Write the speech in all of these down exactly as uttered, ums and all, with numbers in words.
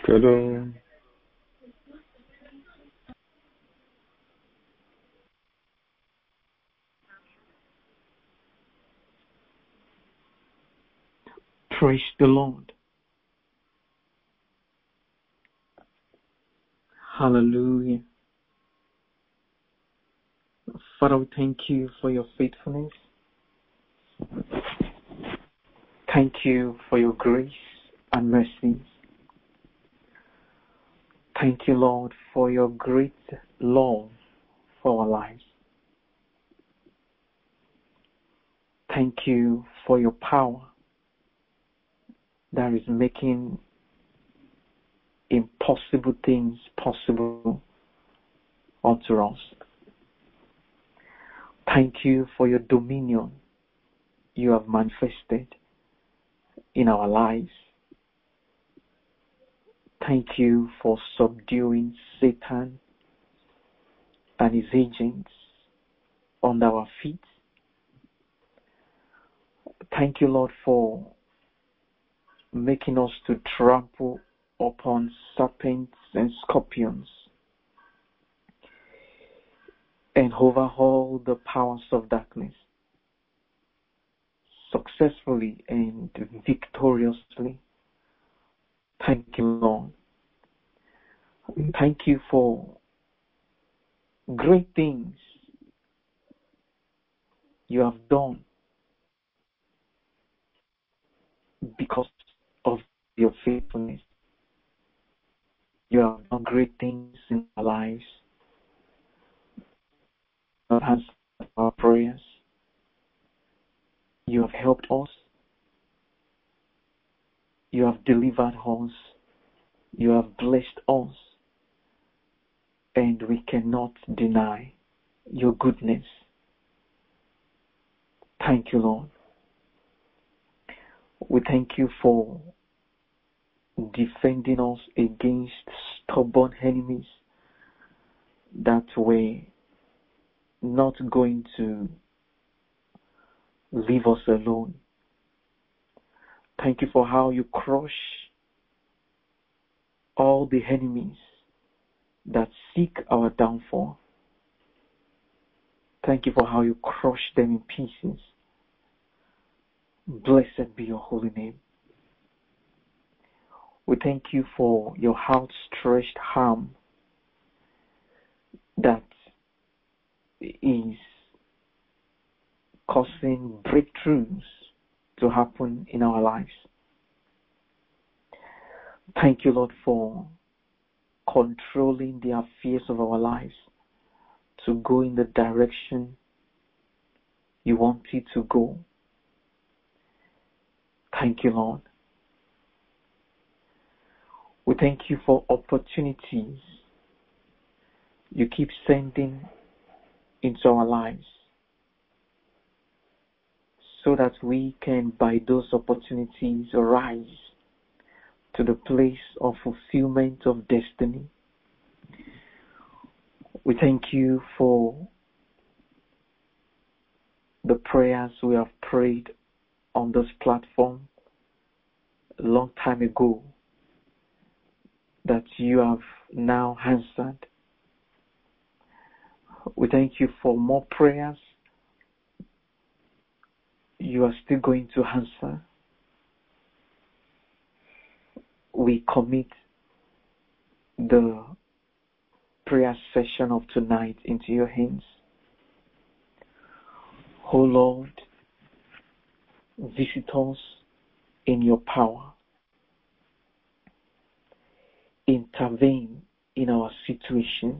Hello. Praise the Lord. Hallelujah. Father, we thank you for your faithfulness. Thank you for your grace and mercy. Thank you, Lord, for your great love for our lives. Thank you for your power that is making impossible things possible unto us. Thank you for your dominion you have manifested in our lives. Thank you for subduing Satan and his agents under our feet. Thank you, Lord, for making us to trample upon serpents and scorpions and overhaul the powers of darkness successfully and victoriously. Thank you, Lord. Thank you for great things you have done because of your faithfulness. You have done great things in our lives. You have answered our prayers. You have helped us. You have delivered us. You have blessed us. And we cannot deny your goodness. Thank you, Lord. We thank you for defending us against stubborn enemies that were not going to leave us alone. Thank you for how you crush all the enemies that seek our downfall. Thank you for how you crush them in pieces. Blessed be your holy name. We thank you for your outstretched arm that is causing breakthroughs to happen in our lives. Thank you, Lord, for controlling the affairs of our lives to go in the direction you want it to go. Thank you, Lord. We thank you for opportunities you keep sending into our lives so that we can, by those opportunities, rise to the place of fulfillment of destiny. We thank you for the prayers we have prayed on this platform a long time ago that you have now answered. We thank you for more prayers you are still going to answer. We commit the prayer session of tonight into your hands. Oh Lord, visit us in your power. Intervene in our situations.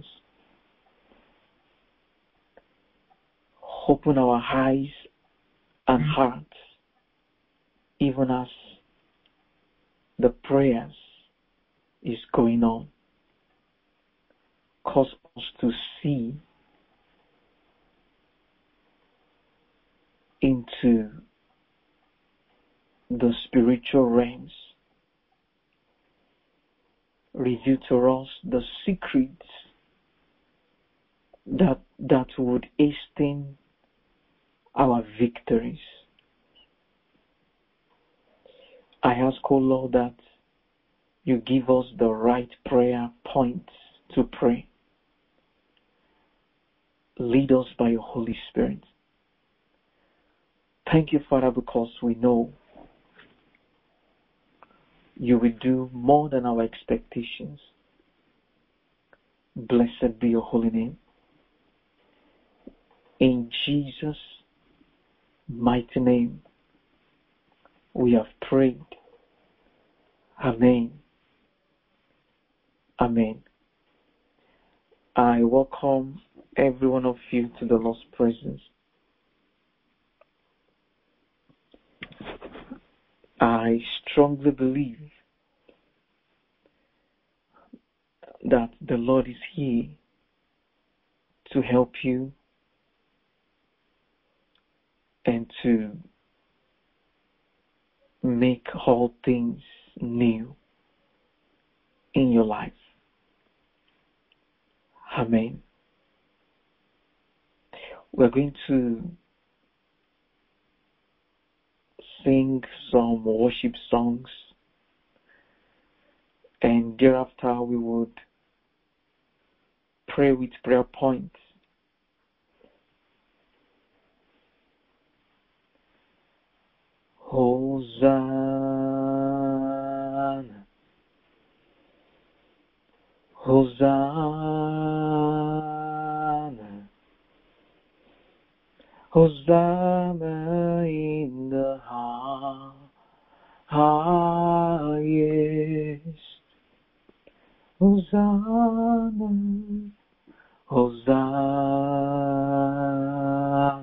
Open our eyes and hearts, even as the prayers is going on. Cause us to see into the spiritual realms. Reveal to us the secrets that that would hasten our victories. I ask, O Lord, that You give us the right prayer points to pray. Lead us by your Holy Spirit. Thank you, Father, because we know you will do more than our expectations. Blessed be your holy name. In Jesus' mighty name, we have prayed. Amen. Amen. I welcome every one of you to the Lord's presence. I strongly believe that the Lord is here to help you and to make all things new in your life. Amen. We're going to sing some worship songs, and thereafter we would pray with prayer points. Hosanna, Hosanna, Hosanna in the highest. Hosanna, Hosanna,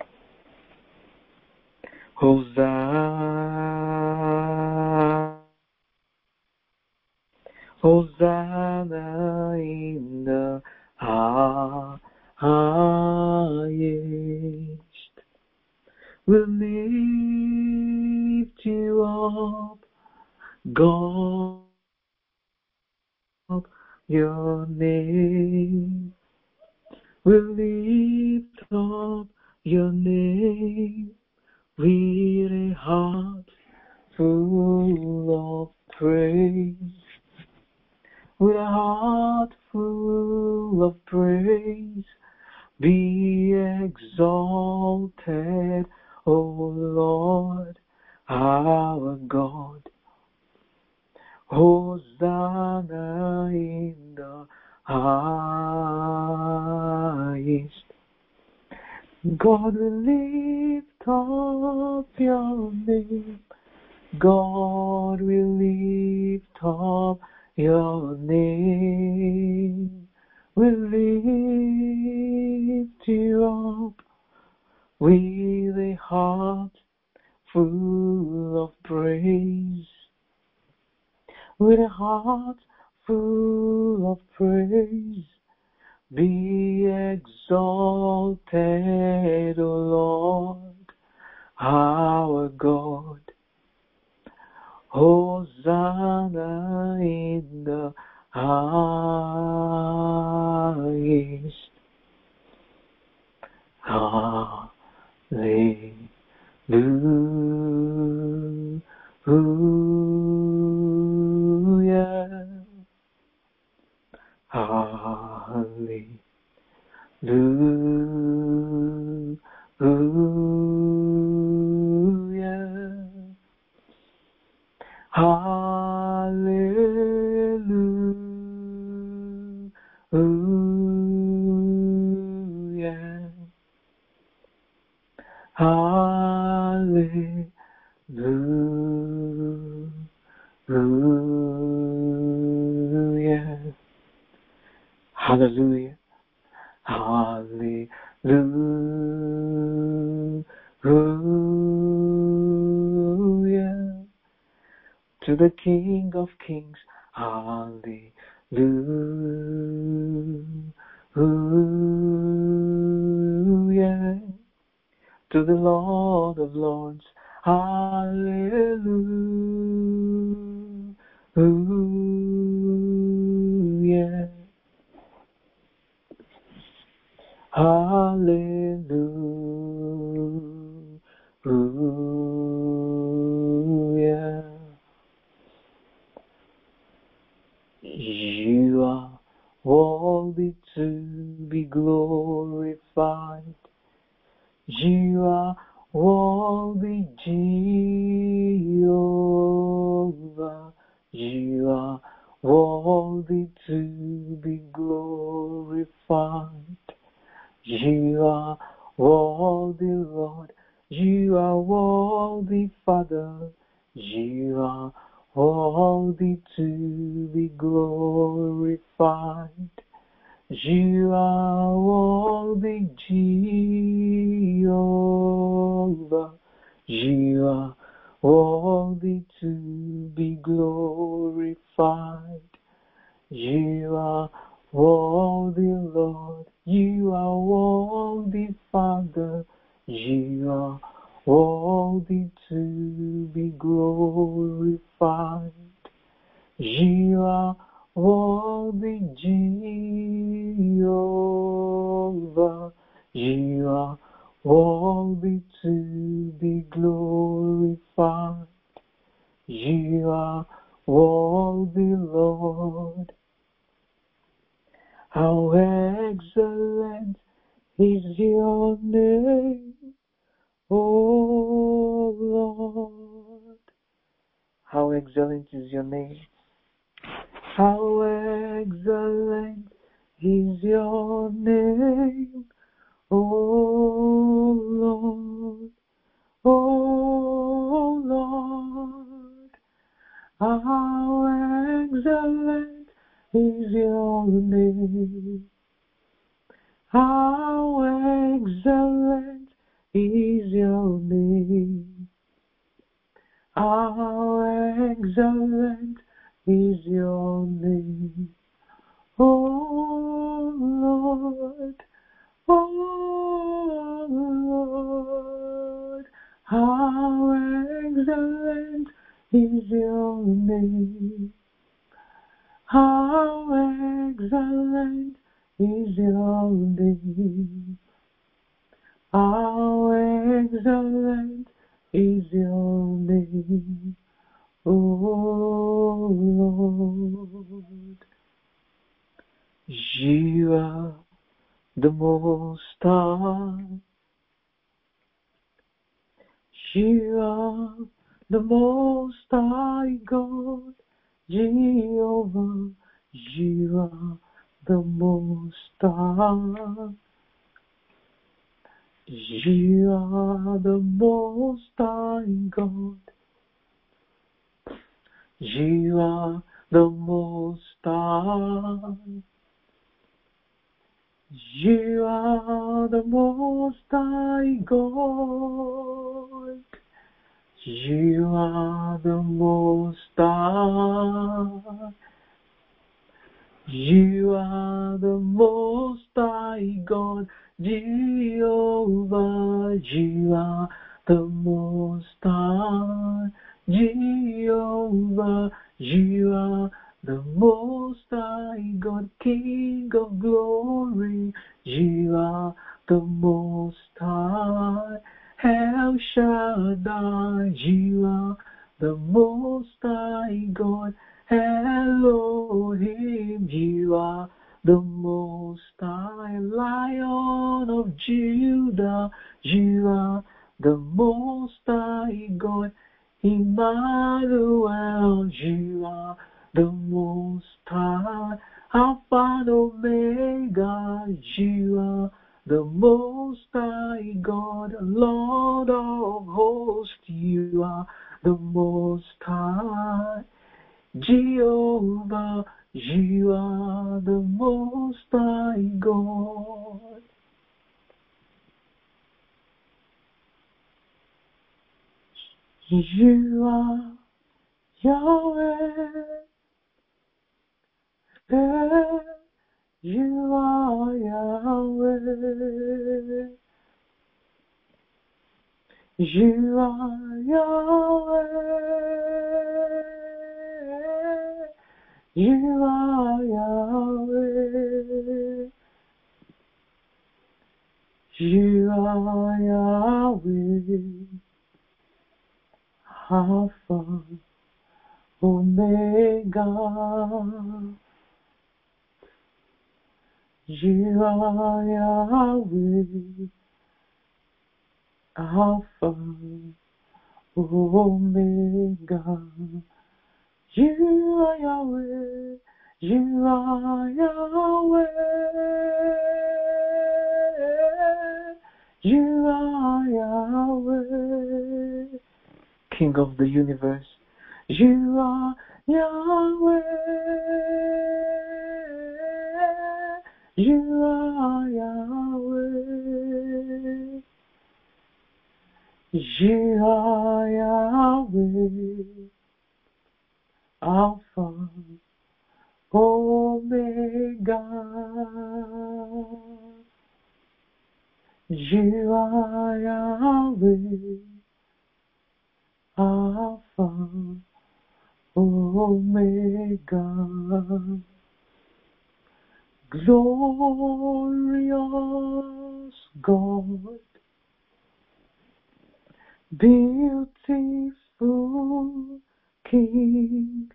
Hosanna, Hosanna in the highest. We'll lift you up, God, your name. We'll lift up your name with a heart full of praise. With a heart full of praise, be exalted, O Lord, our God. Hosanna in the highest. God will lift up your name. God will lift up your name. We'll lift you up with a heart full of praise. With a heart full of praise, be exalted, O Lord, our God. Hosanna in the highest. Hallelujah. Hallelujah. Hallelujah. Hallelujah. Hallelujah. Hallelujah. To the King of Kings. Hallelujah. To the Lord of Lords. Hallelujah. Hallelujah. are worthy to be glorified. You are worthy, Jehovah. You are worthy to be glorified. You are worthy, Lord. You are worthy, Father. You are worthy to be glorified. You are worthy, Jehovah. You are worthy to be glorified. You are worthy, Lord. How excellent is your name, O Lord. How excellent is your name. How excellent is your name, O Lord. O Lord. How excellent is your name. How excellent is your name. How excellent is your name. Oh Lord, oh Lord, how excellent is your name. How excellent is your name. How excellent is your name, oh Lord. You are the Most High. You are the Most High God, Jehovah. You are the Most High. You are the Most High God. You are the Most High. You are the Most High God. You are the Most High. You are the Most High God, Jehovah. You are the Most High, Jehovah. You are the Most High God, King of glory. You are the Most High, El Shaddai. You are the Most High God, Elohim. You are the Most High, Lion of Judah. You are the Most High God, Emmanuel. You are the Most High, Alpha and Omega. You are the Most High God, Lord of hosts. You are the Most High, Jehovah. You are the Most High God. You are Yahweh. You are Yahweh. You are Yahweh. You are Yahweh. You are Yahweh. Alpha, Omega. You are Yahweh. Alpha, Omega. You are Yahweh. You are Yahweh. You are Yahweh. King of the universe, You are Yahweh. You are Yahweh. You are Yahweh. Alpha, Omega. You are Yahweh. Alpha, Omega. Glorious God, beautiful King,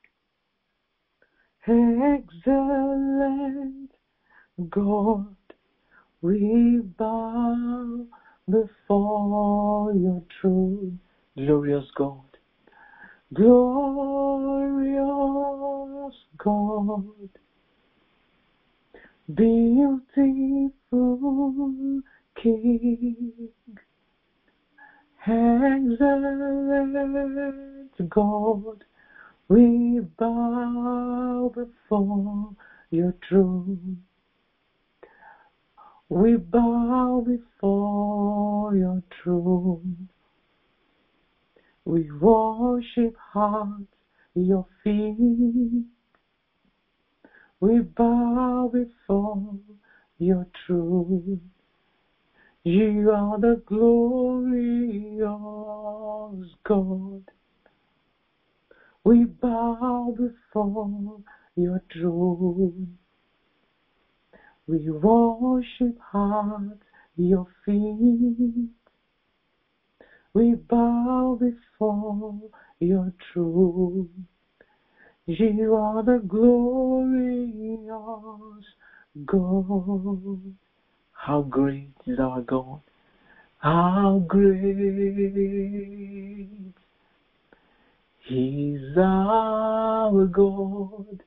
excellent God, we bow before your throne. Glorious God, glorious God, beautiful King, excellent God, we bow before your throne. We bow before your throne. We worship at your feet. We bow before your throne. You are the glorious God. We bow before your throne. We worship at your feet. We bow before your throne. You are the glorious God. How great is our God? How great is our God?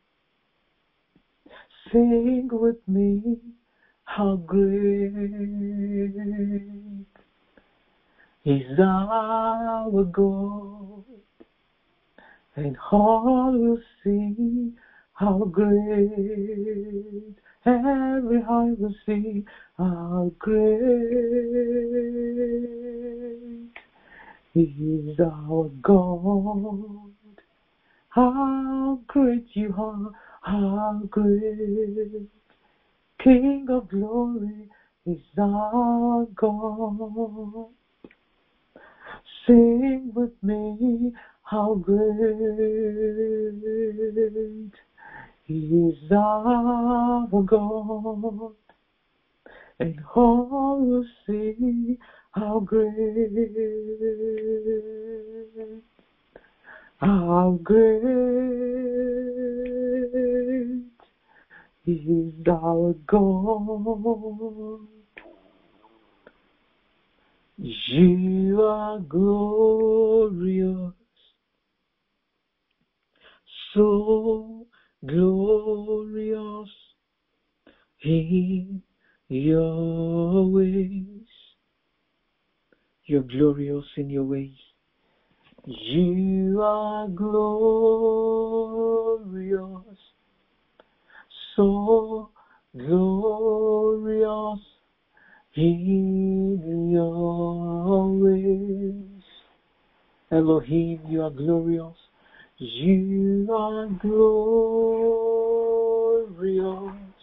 Sing with me, how great is our God, and all will see how great, every eye will see how great is our God. How great you are, how great, King of glory is our God. Sing with me, how great is our God, and all will see how great, how great is our God. You are glorious, so glorious in your ways. You're glorious in your ways. You are glorious, so glorious in your ways. Elohim, you are glorious. You are glorious,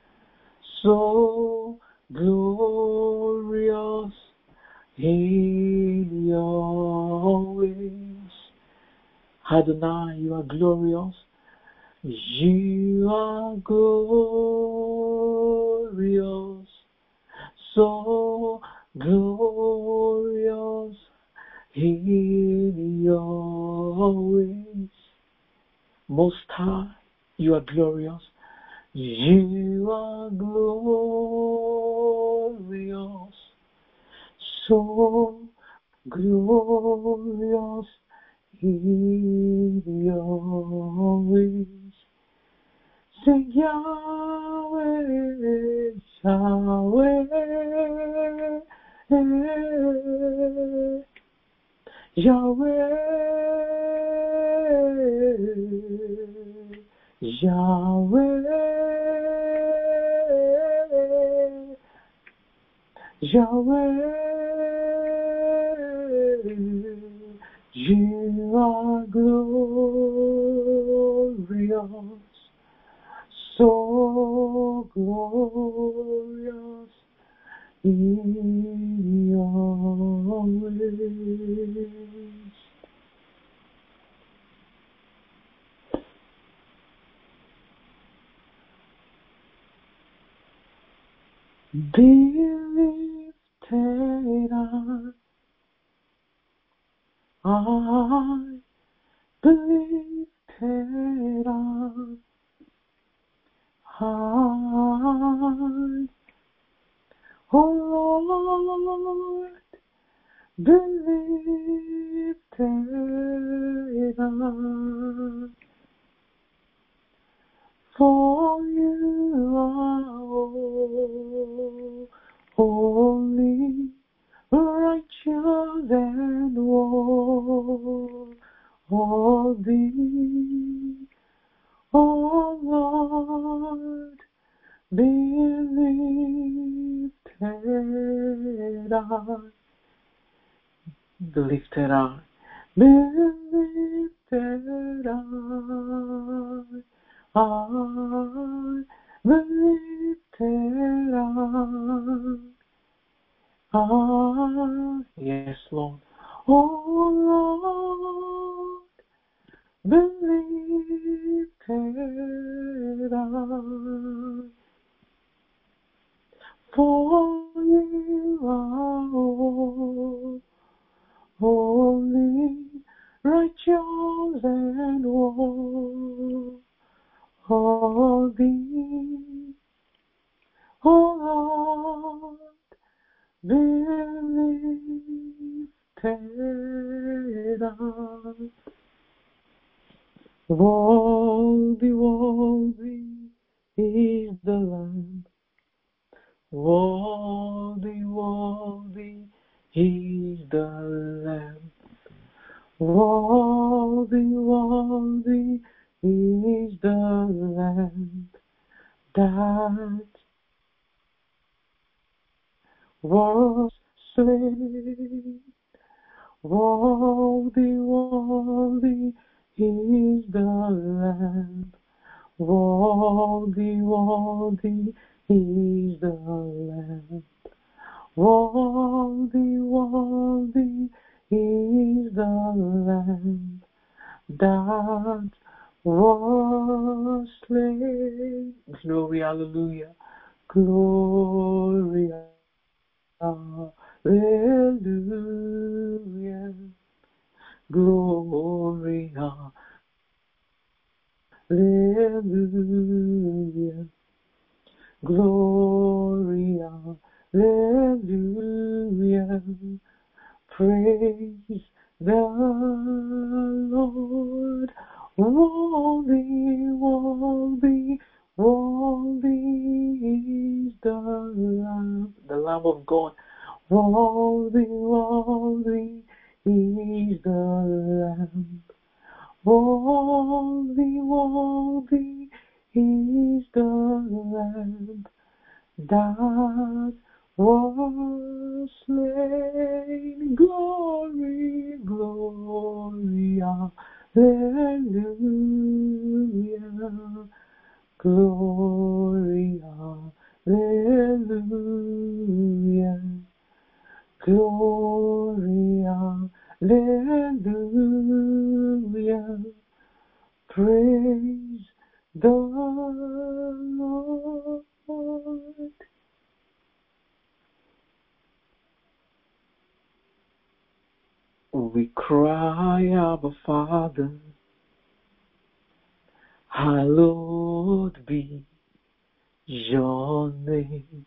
so glorious in your ways. Adonai, you are glorious. You are glorious, so glorious in your ways. Most High, you are glorious. You are glorious, so glorious in your ways. Sing Yahweh, Yahweh, Yahweh, Yahweh, Yahweh, you are glorious, so glorious in your ways. Be lifted up, I be lifted up, high, oh Lord, be lifted up, for you are holy, righteous and worthy, oh Lord, be lifted up, be lifted up, be lifted up, I be lifted up. Ah, yes, Lord. Oh, Lord, be lifted up, for you are holy, righteous, and worthy, oh, Lord, be lifted up. Worthy, worthy is the Lamb. Worthy, worthy is the Lamb. Worthy, worthy is the Lamb that was slain. Worthy, worthy is the Lamb. Worthy, worthy is the Lamb. Worthy, worthy is the Lamb that was slain. Glory, hallelujah. Glory, hallelujah. Glory, hallelujah. Glory, hallelujah. Praise the Lord. Worthy, worthy, worthy is the Lamb, the Lamb of God. Worthy, worthy is the Lamb. Worthy, worthy is the Lamb that was slain. Glory, glory, hallelujah. Glory, hallelujah. Glory, hallelujah. Praise the Lord. We cry, Abba Father, hallowed be your name.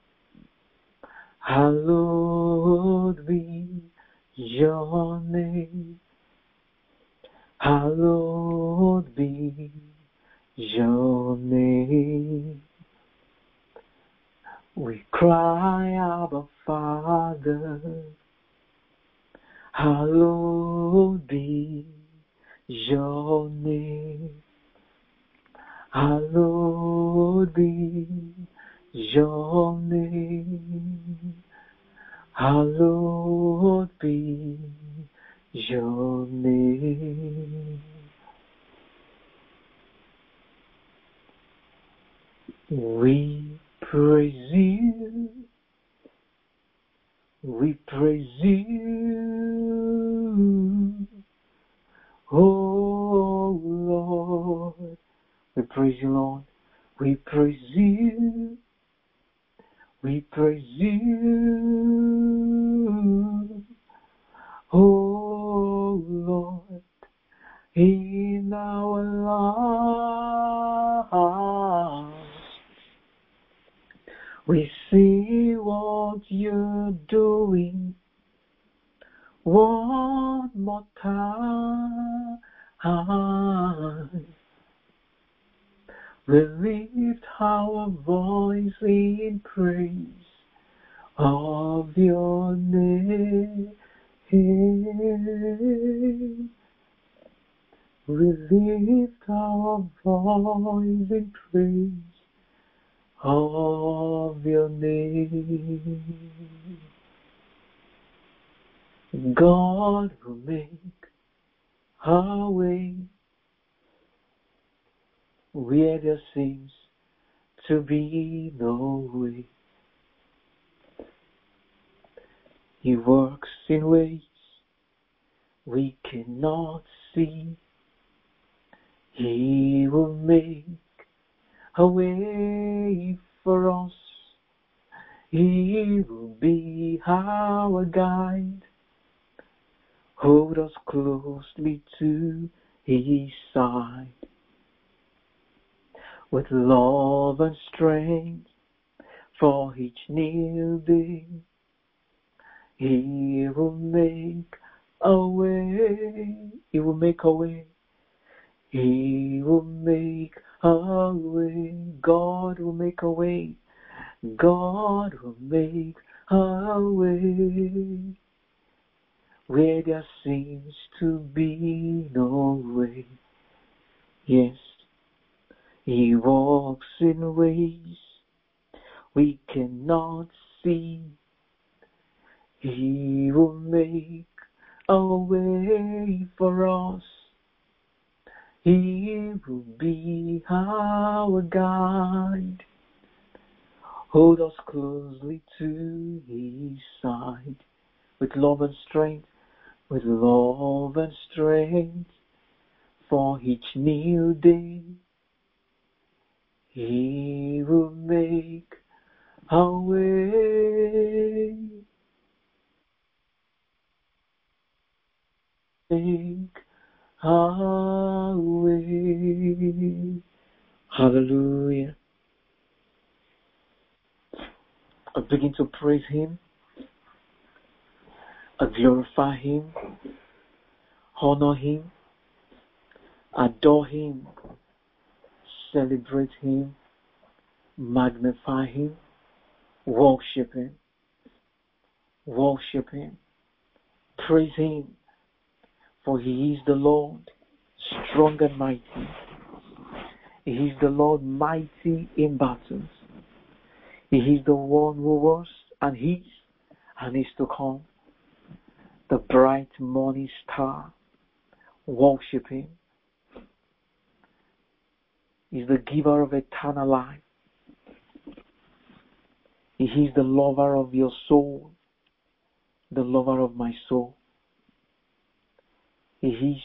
Hallowed be your name. Hallowed be your name. We cry, Abba Father, hallowed be your name. Hallowed be your name. Hallowed be your name. We praise you. We praise you. Oh Lord. We praise you, Lord. We praise you. We praise you. Oh Lord. In our lives, we see what you're doing. One more time, we lift our voice in praise of your name. We lift our voice in praise of your name. God will make a way where there seems to be no way. He works in ways we cannot see. He will make a way for us. He will be our guide. Hold us closely to his side. With love and strength for each new day, he will make a way. He will make a way. He will make a way. God will make a way. God will make a way where there seems to be no way. Yes, he walks in ways we cannot see. He will make a way for us. He will be our guide. Hold us closely to his side. With love and strength, with love and strength for each new day. He will make a way. Make a way. Hallelujah. I begin to praise him. I glorify him. Honor him. Adore him. Celebrate him. Magnify him. Worship him. Worship him. Praise him. For he is the Lord, strong and mighty. He is the Lord, mighty in battles. He is the one who was and is and is to come. The bright morning star. Worship him. He is the giver of eternal life. He is the lover of your soul, the lover of my soul. He is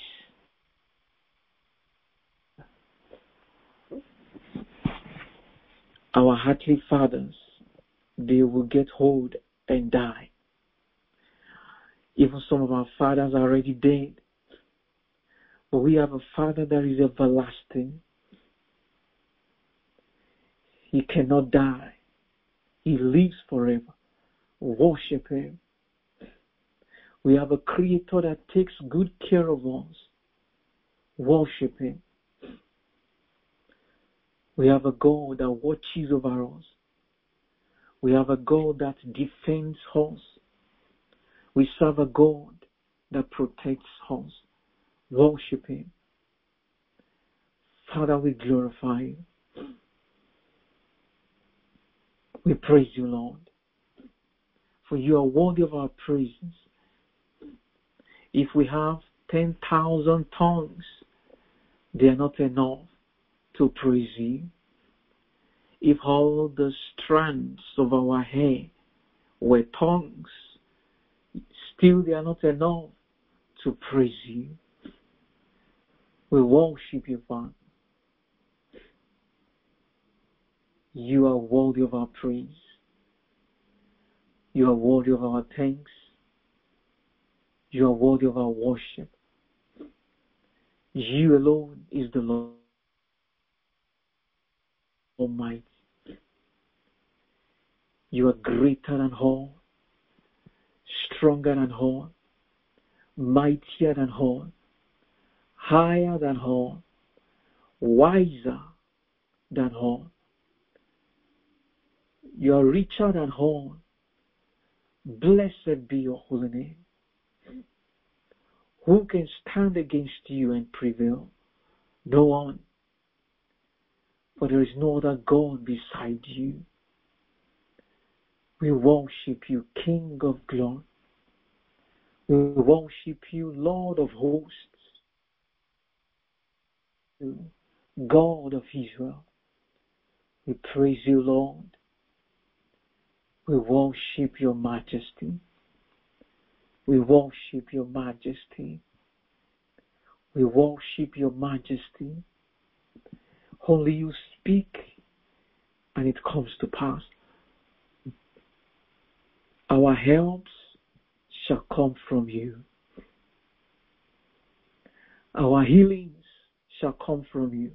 our earthly fathers. They will get old and die. Even some of our fathers are already dead. But we have a Father that is everlasting. He cannot die. He lives forever. Worship him. We have a Creator that takes good care of us. Worship him. We have a God that watches over us. We have a God that defends us. We serve a God that protects us. Worship him. Father, we glorify you. We praise you, Lord, for you are worthy of our praises. If we have ten thousand tongues, they are not enough to praise you. If all the strands of our hair were tongues, still they are not enough to praise you. We worship you, Father. You are worthy of our praise. You are worthy of our thanks. You are worthy of our worship. You alone is the Lord Almighty. You are greater than all, stronger than all, mightier than all, higher than all, wiser than all. You are richer than all. Blessed be your holy name. Who can stand against you and prevail? No one. For there is no other God beside you. We worship you, King of glory. We worship you, Lord of hosts, God of Israel. We praise you, Lord. We worship your majesty. We worship your majesty. We worship your majesty. Only you speak and it comes to pass. Our helps shall come from you. Our healings shall come from you.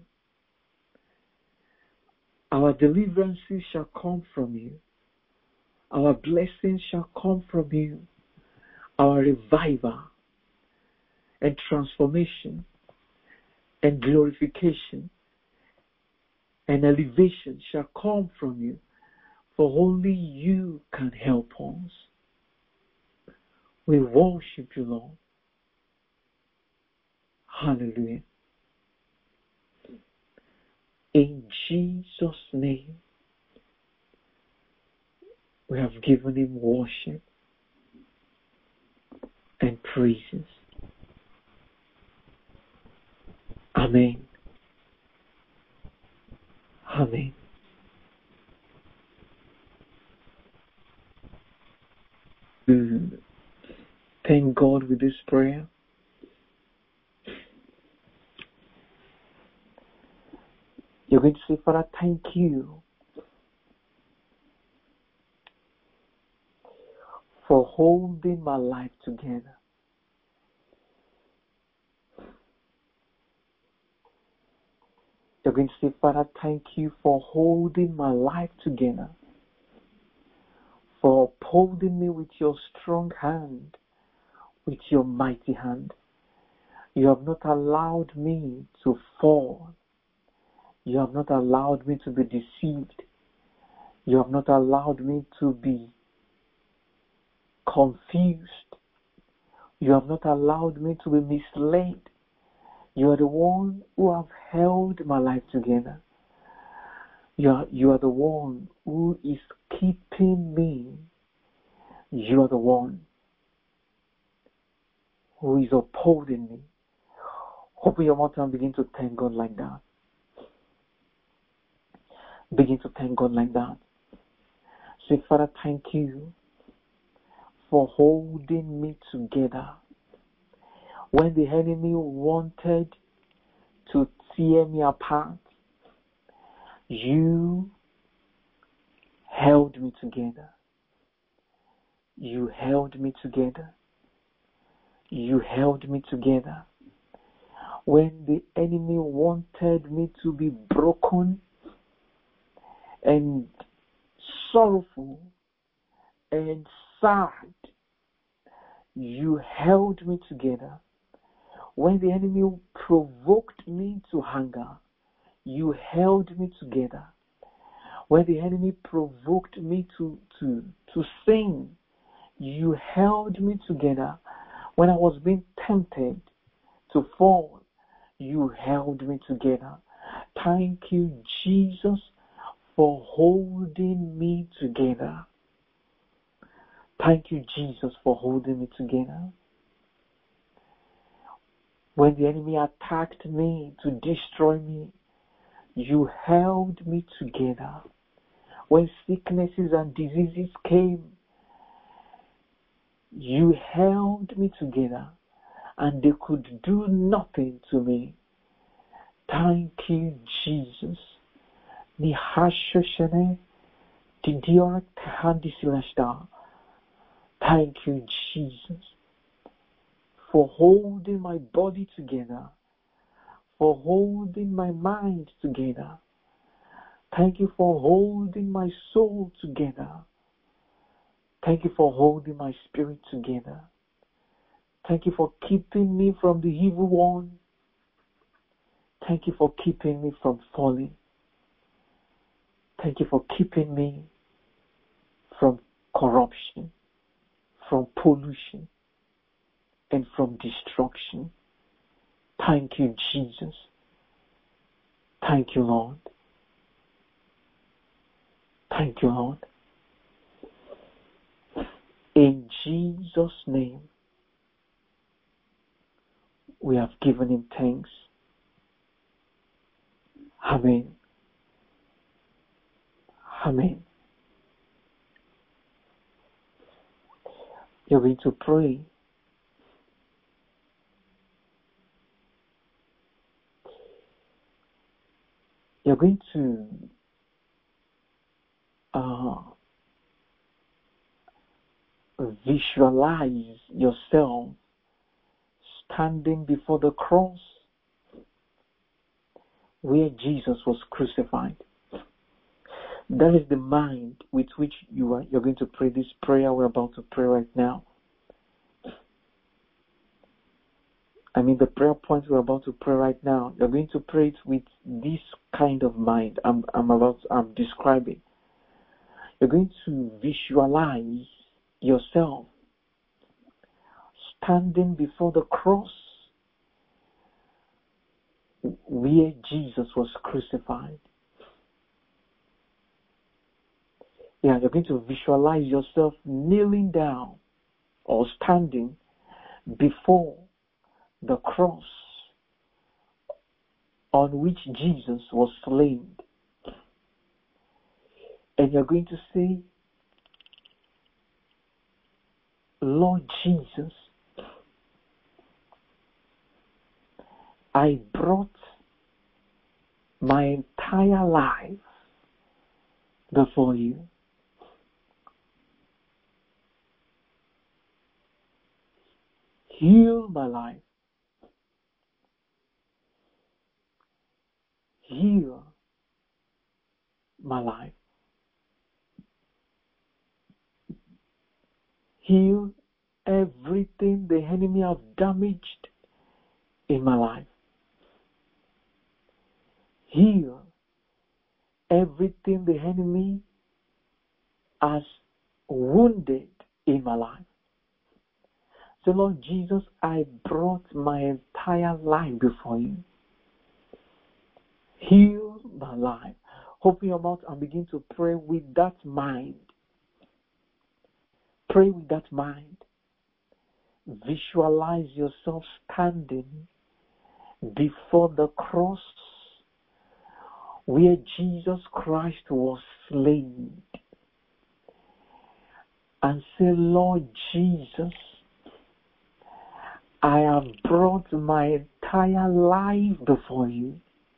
Our deliverances shall come from you. Our blessings shall come from you. Our revival and transformation and glorification and elevation shall come from you. For only you can help us. We worship you, Lord. Hallelujah. In Jesus' name, we have given him worship and praises. Amen. Amen. Mm. Thank God with this prayer. You're going to say, Father, thank you for holding my life together. You're going to say, Father, thank you for holding my life together, for upholding me with your strong hand, with your mighty hand. You have not allowed me to fall. You have not allowed me to be deceived. You have not allowed me to be confused. You have not allowed me to be misled. You are the one who have held my life together. You are, you are the one who is keeping me. You are the one who is upholding me. Open your mouth and begin to thank God like that. Begin to thank God like that. Say, Father, thank you for holding me together. When the enemy wanted to tear me apart, you held me together. You held me together. You held me together. When the enemy wanted me to be broken and sorrowful and sad, you held me together. When the enemy provoked me to anger, you held me together. When the enemy provoked me to, to, to sin, you held me together. When I was being tempted to fall, you held me together. Thank you, Jesus, for holding me together. Thank you, Jesus, for holding me together. When the enemy attacked me to destroy me, you held me together. When sicknesses and diseases came, you held me together, and they could do nothing to me. Thank you, Jesus. Ni hashoshene, didiorek handisilashta. Thank you, Jesus, for holding my body together, for holding my mind together. Thank you for holding my soul together. Thank you for holding my spirit together. Thank you for keeping me from the evil one. Thank you for keeping me from falling. Thank you for keeping me from corruption, from pollution, and from destruction. Thank you, Jesus. Thank you, Lord. Thank you, Lord. In Jesus' name, we have given him thanks. Amen. Amen. You're going to pray. You're going to uh, visualize yourself standing before the cross where Jesus was crucified. That is the mind with which you are, you're going to pray this prayer we're about to pray right now. I mean, the prayer points we're about to pray right now, you're going to pray it with this kind of mind I'm, I'm about, I'm describing. You're going to visualize yourself standing before the cross where Jesus was crucified. Yeah, you're going to visualize yourself kneeling down or standing before the cross on which Jesus was slain. And you're going to say, Lord Jesus, I brought my entire life before you. Heal my life. Heal my life. Heal everything the enemy have damaged in my life. Heal everything the enemy has wounded in my life. So Lord Jesus, I brought my entire life before you. Heal my life. Open your mouth and begin to pray with that mind. Pray with that mind. Visualize yourself standing before the cross where Jesus Christ was slain. And say, Lord Jesus, I have brought my entire life before you.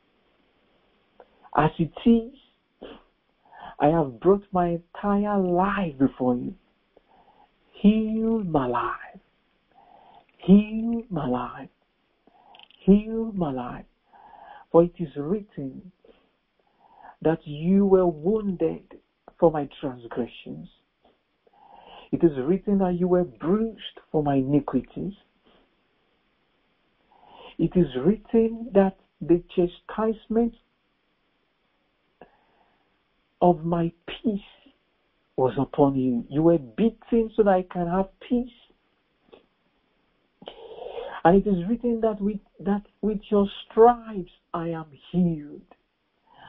As it is, I have brought my entire life before you. Heal my life. Heal my life. Heal my life. For it is written that you were wounded for my transgressions. It is written that you were bruised for my iniquities. It is written that the chastisement of my peace was upon you. You were beaten so that I can have peace. And it is written that with, that with your stripes I am healed.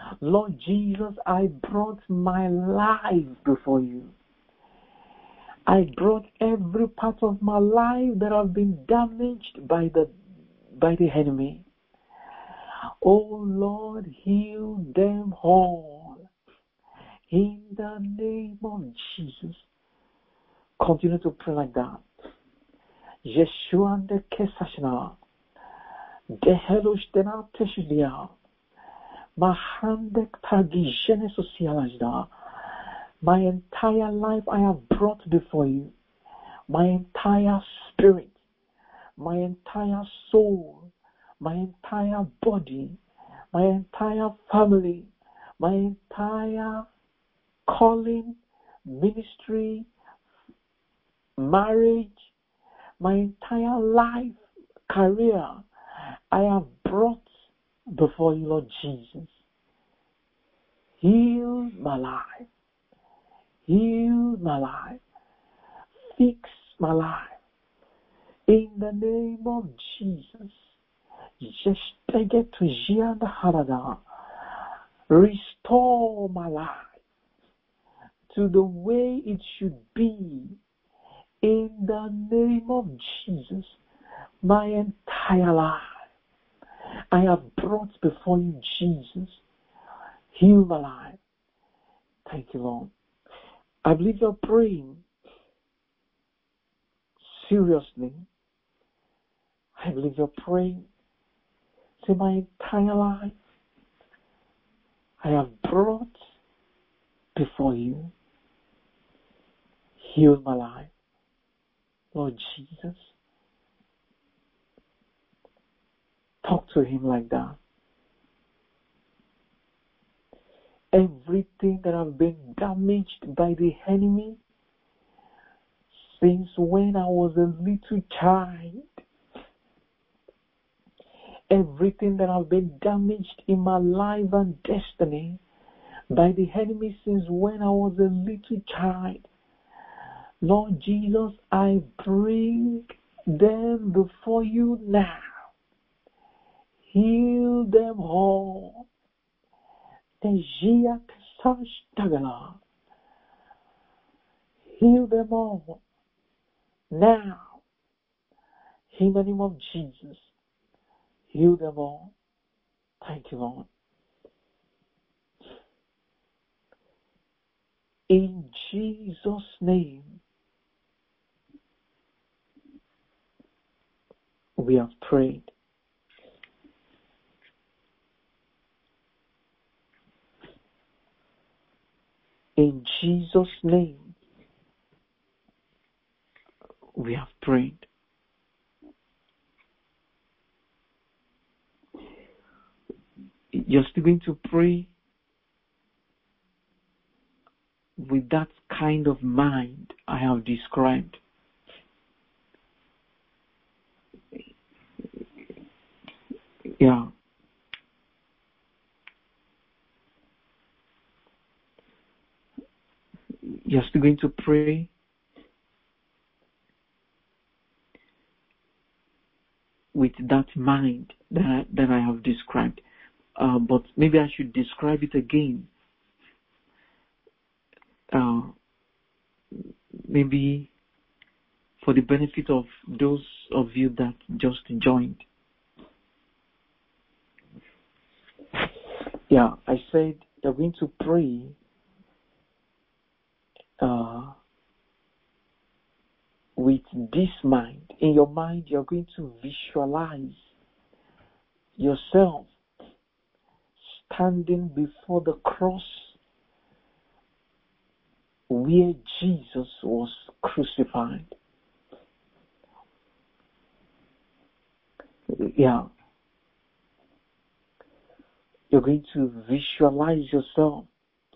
Lord Jesus, I brought my life before you. I brought every part of my life that have been damaged by the by the enemy. Oh Lord, heal them all. In the name of Jesus. Continue to pray like that. Yeshua de Kesashna. De Helostena Teshidia. Mahandek Tagijene Socialajda. My entire life I have brought before you. My entire spirit. My entire soul. My entire body. My entire family. My entire calling, ministry, marriage, my entire life, career, I have brought before you, Lord Jesus. Heal my life. Heal my life. Fix my life. In the name of Jesus. Restore my life to the way it should be. In the name of Jesus, my entire life, I have brought before you, Jesus. Heal my life. Thank you, Lord. I believe you're praying seriously. I believe you're praying. Say, my entire life, I have brought before you. Heal my life. Lord Jesus. Talk to him like that. Everything that have been damaged by the enemy since when I was a little child, everything that have been damaged in my life and destiny by the enemy since when I was a little child, Lord Jesus, I bring them before you now. Heal them all. Heal them all now. In the name of Jesus. Heal them all. Thank you, Lord. In Jesus' name, we have prayed. In Jesus' name, we have prayed. You're still going to pray with that kind of mind I have described. Yeah. You're still going to pray with that mind that I, that I have described. Uh, but maybe I should describe it again. Uh, maybe for the benefit of those of you that just joined. Yeah, I said you're going to pray uh, with this mind. In your mind, you're going to visualize yourself standing before the cross where Jesus was crucified. Yeah. You're going to visualize yourself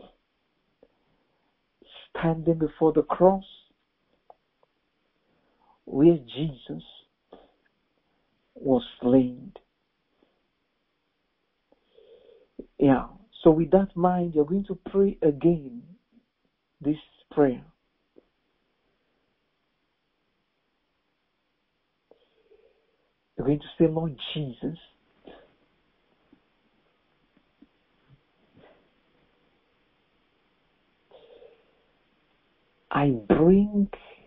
standing before the cross where Jesus was slain. Yeah. So with that mind, you're going to pray again this prayer. You're going to say, Lord Jesus, I bring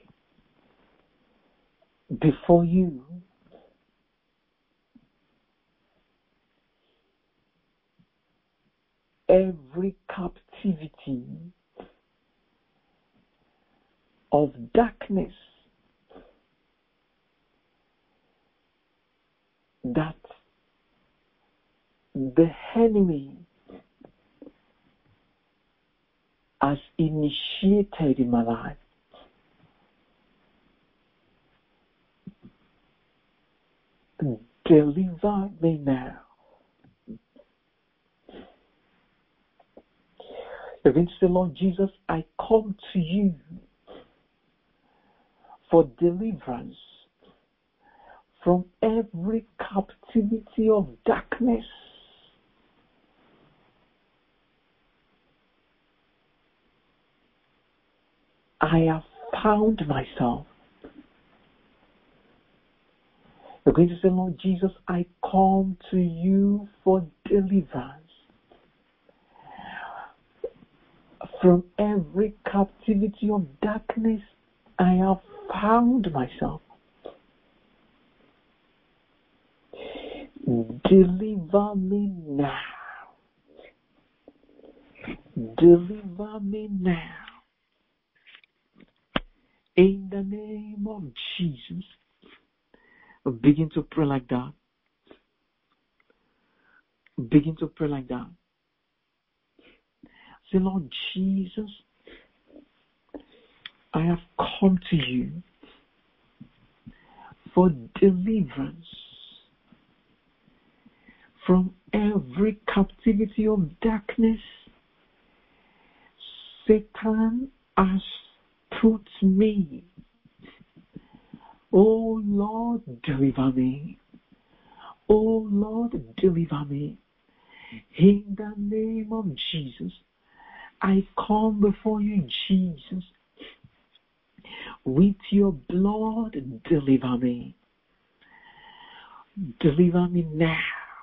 before you every captivity of darkness that the enemy has initiated in my life. Deliver me now. You're going to say, Lord Jesus, I come to you for deliverance from every captivity of darkness. I have found myself. You're going to say, Lord Jesus, I come to you for deliverance from every captivity of darkness. I have found myself. Deliver me now. Deliver me now. In the name of Jesus. Begin to pray like that. Begin to pray like that. Say, Lord Jesus, I have come to you for deliverance from every captivity of darkness Satan has put me. Oh Lord, deliver me. Oh Lord, deliver me. In the name of Jesus, I come before you, Jesus. With your blood, deliver me. Deliver me now.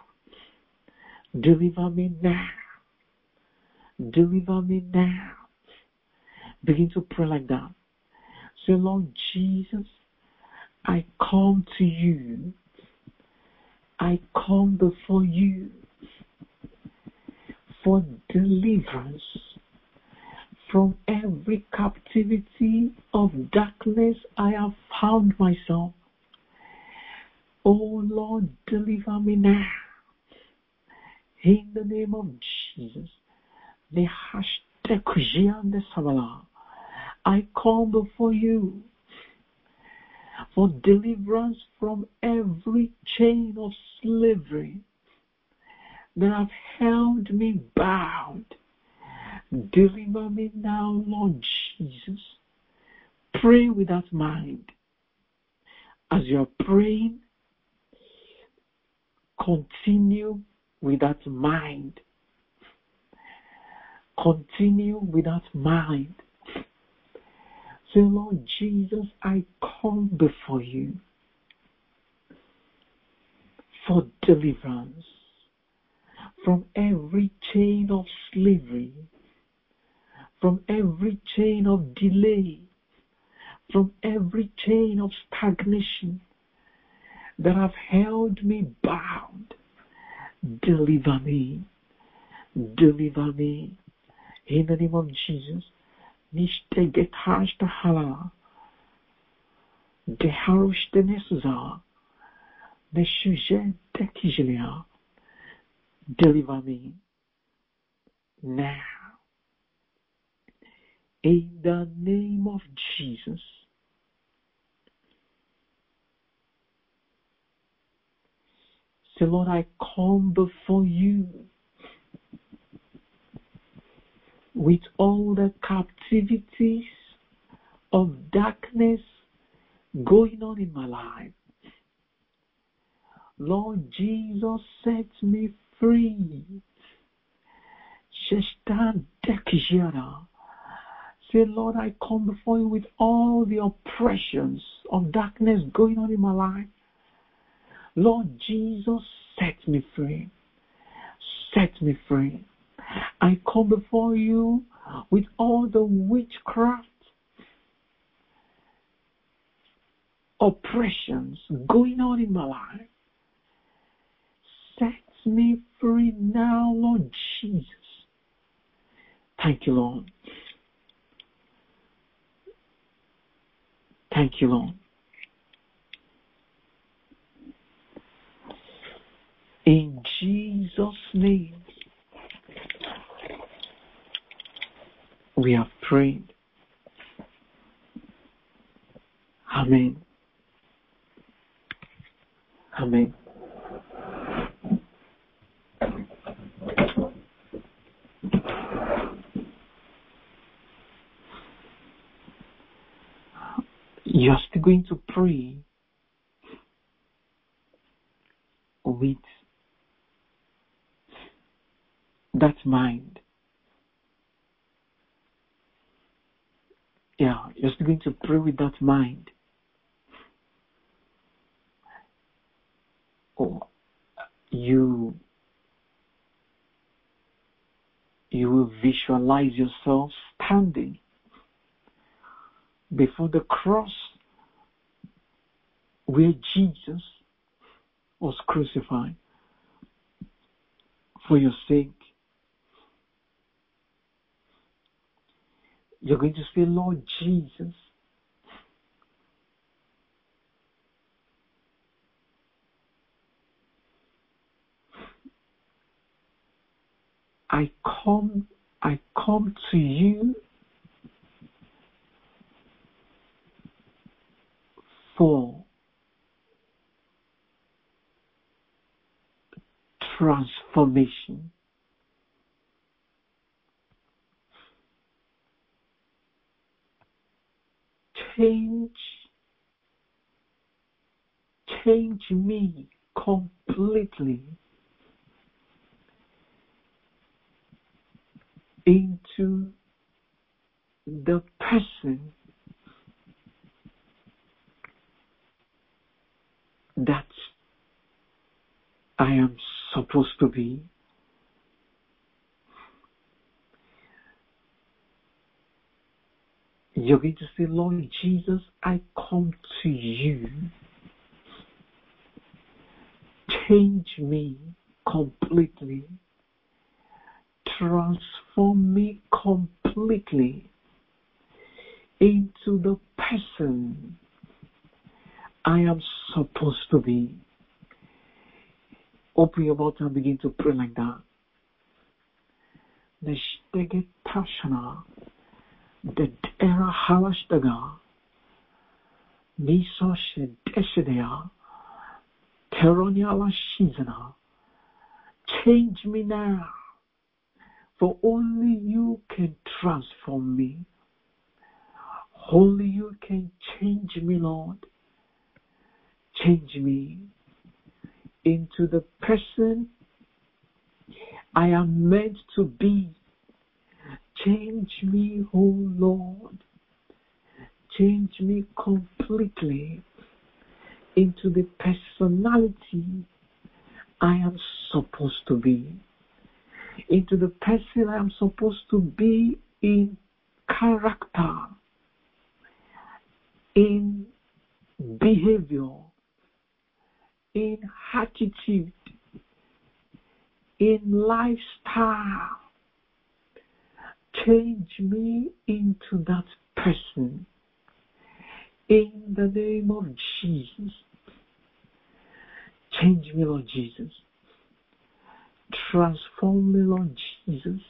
Deliver me now. Deliver me now. Begin to pray like that. Say, Lord Jesus, I come to you. I come before you for deliverance from every captivity of darkness I have found myself. Oh Lord, deliver me now. In the name of Jesus. The hashtag the Sabala. I come before you for deliverance from every chain of slavery that have held me bound. Deliver me now, Lord Jesus. Pray with that mind. As you're praying, continue with that mind. Continue with that mind. Say, Lord Jesus, I come before you for deliverance from every chain of slavery, from every chain of delay, from every chain of stagnation that have held me bound. Deliver me. Deliver me. In the name of Jesus. Nishte getashta hala. Deharushte nesuza. Neshuje tekijlia. Deliver me now. In the name of Jesus. Say, Lord, I come before you with all the captivities of darkness going on in my life. Lord Jesus, set me free. Shestan dekjara. Say, Lord, I come before you with all the oppressions of darkness going on in my life. Lord Jesus, set me free. Set me free. I come before you with all the witchcraft oppressions going on in my life. Set me free now, Lord Jesus. Thank you, Lord. Thank you, Lord. In Jesus' name, we have prayed. Amen. Amen. You are still going to pray with that mind. Yeah, you're still going to pray with that mind. Or you you will visualize yourself standing before the cross where Jesus was crucified for your sake. You're going to say, Lord Jesus, I come, I come to you for transformation. Change, change me completely into the person that I am supposed to be. You're going to say, Lord Jesus, I come to you. Change me completely. Transform me completely into the person I am supposed to be. Open your mouth and begin to pray like that. Neshtege tashana, the era halashtaga, miso shedeshedea, teronia la shizana. Change me now, for only you can transform me. Only you can change me, Lord. Change me into the person I am meant to be. Change me, oh Lord. Change me completely into the personality I am supposed to be. Into the person I am supposed to be in character, in behavior, in attitude, in lifestyle. Change me into that person in the name of Jesus. Change me, Lord Jesus. Transform me, Lord Jesus.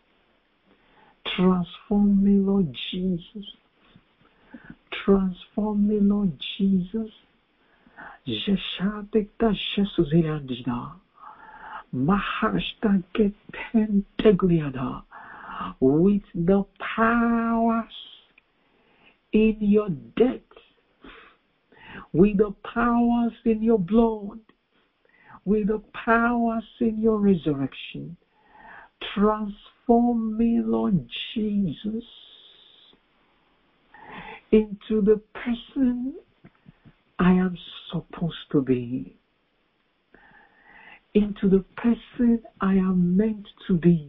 Transform me, Lord Jesus. Transform me, Lord Jesus. Jeshatekta Shesuzirandida. Mahashta Getentegliada. With the powers in your death, with the powers in your blood, with the powers in your resurrection. Transform me, Lord Jesus, into the person I am supposed to be, into the person I am meant to be.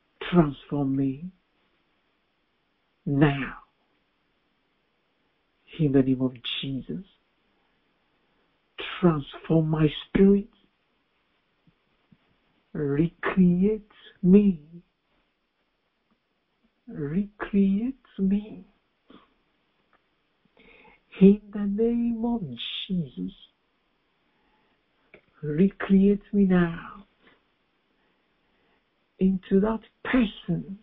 Transform me now. In the name of Jesus, transform my spirit. Recreate me. Recreate me. In the name of Jesus, recreate me now into that person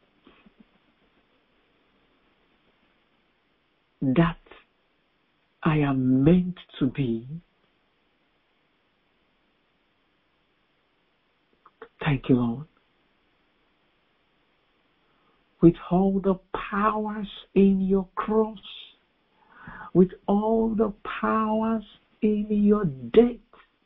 that I am meant to be. Thank you, Lord. With all the powers in your cross, with all the powers in your death,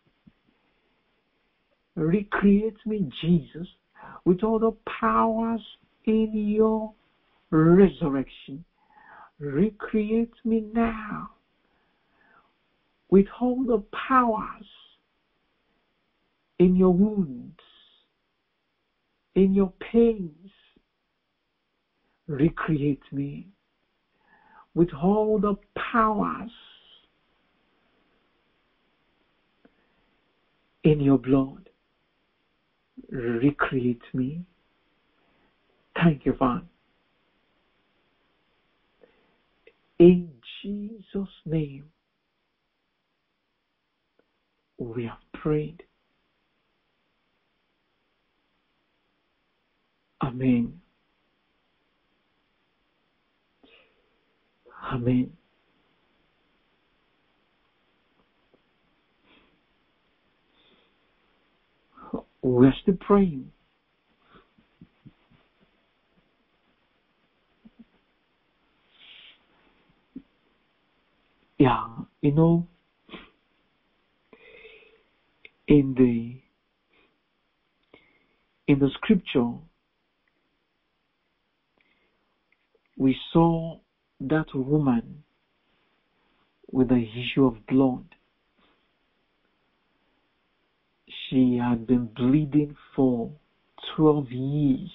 recreate me, Jesus, with all the powers in your resurrection. Recreate me now with all the powers in your wounds, in your pains. Recreate me with all the powers in your blood. Recreate me. Thank you, Father. In Jesus' name, we have prayed. Amen. Amen. We're still praying. Yeah, you know, in the in the scripture, we saw that woman with the issue of blood. She had been bleeding for twelve years.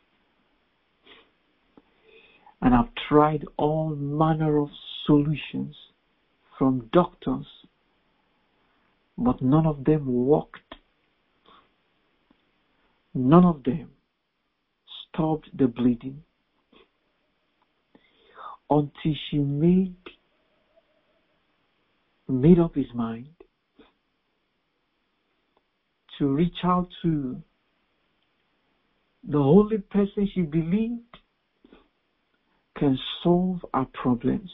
And I've tried all manner of solutions from doctors, but none of them worked. None of them stopped the bleeding until she made, made up his mind to reach out to the only person she believed can solve our problems.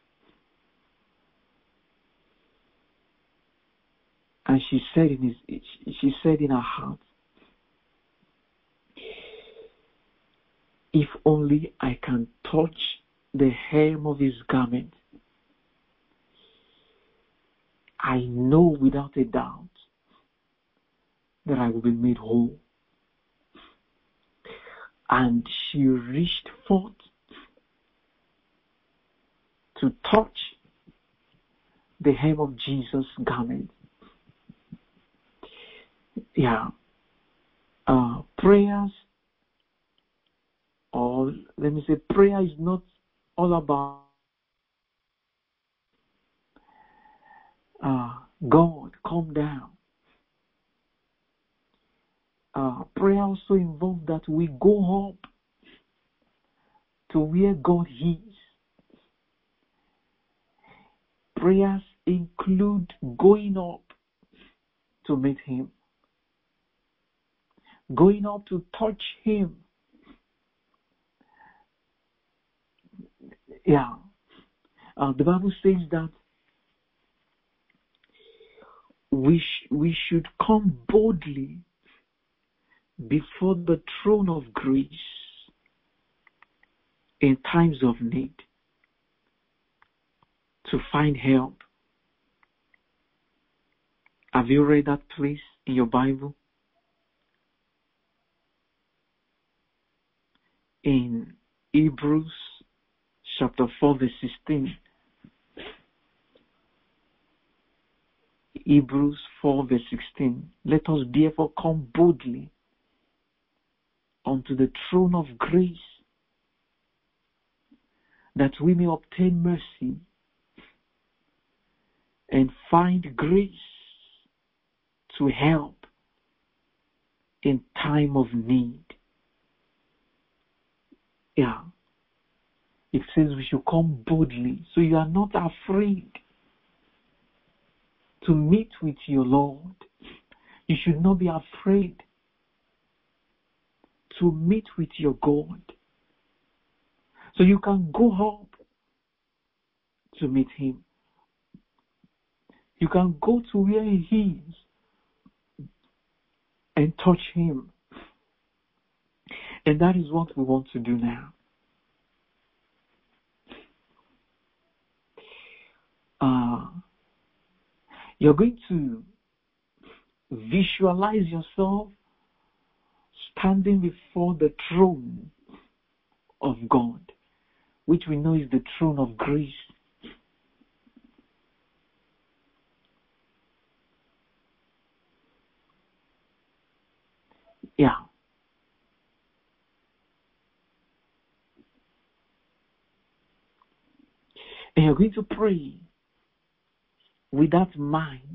And she said in his, she said in her heart, if only I can touch the hem of his garment, I know without a doubt that I will be made whole. And she reached forth to touch the hem of Jesus' garment. Yeah. Uh, prayers, or let me say, prayer is not all about uh, God, come down. Uh, prayer also involves that we go up to where God is. Prayers include going up to meet Him, going up to touch Him. Yeah. Uh, the Bible says that we, sh- we should come boldly before the throne of grace in times of need to find help. Have you read that place in your Bible? In Hebrews chapter four verse sixteen. Hebrews four verse sixteen. Let us therefore come boldly unto the throne of grace, that we may obtain mercy and find grace to help in time of need. Yeah. It says we should come boldly. So you are not afraid to meet with your Lord. You should not be afraid to meet with your God. So you can go up to meet him. You can go to where he is and touch him. And that is what we want to do now. Uh, you're going to visualize yourself standing before the throne of God, which we know is the throne of grace. Yeah. And you're going to pray with that mind.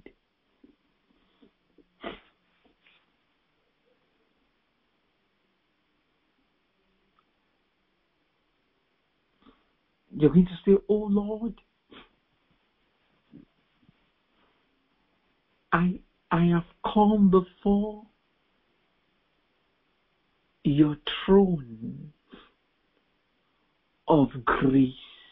You're going to say, oh Lord, I, I have come before your throne of grace.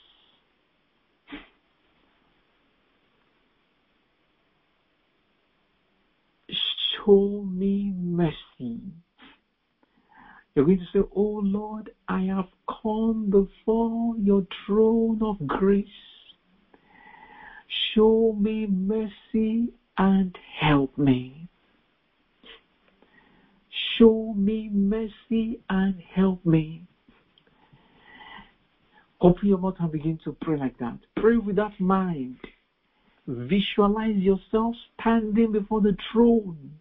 Show me mercy. You're going to say, oh Lord, I have come before your throne of grace. Show me mercy and help me. Show me mercy and help me. Open your mouth and begin to pray like that. Pray with that mind. Visualize yourself standing before the throne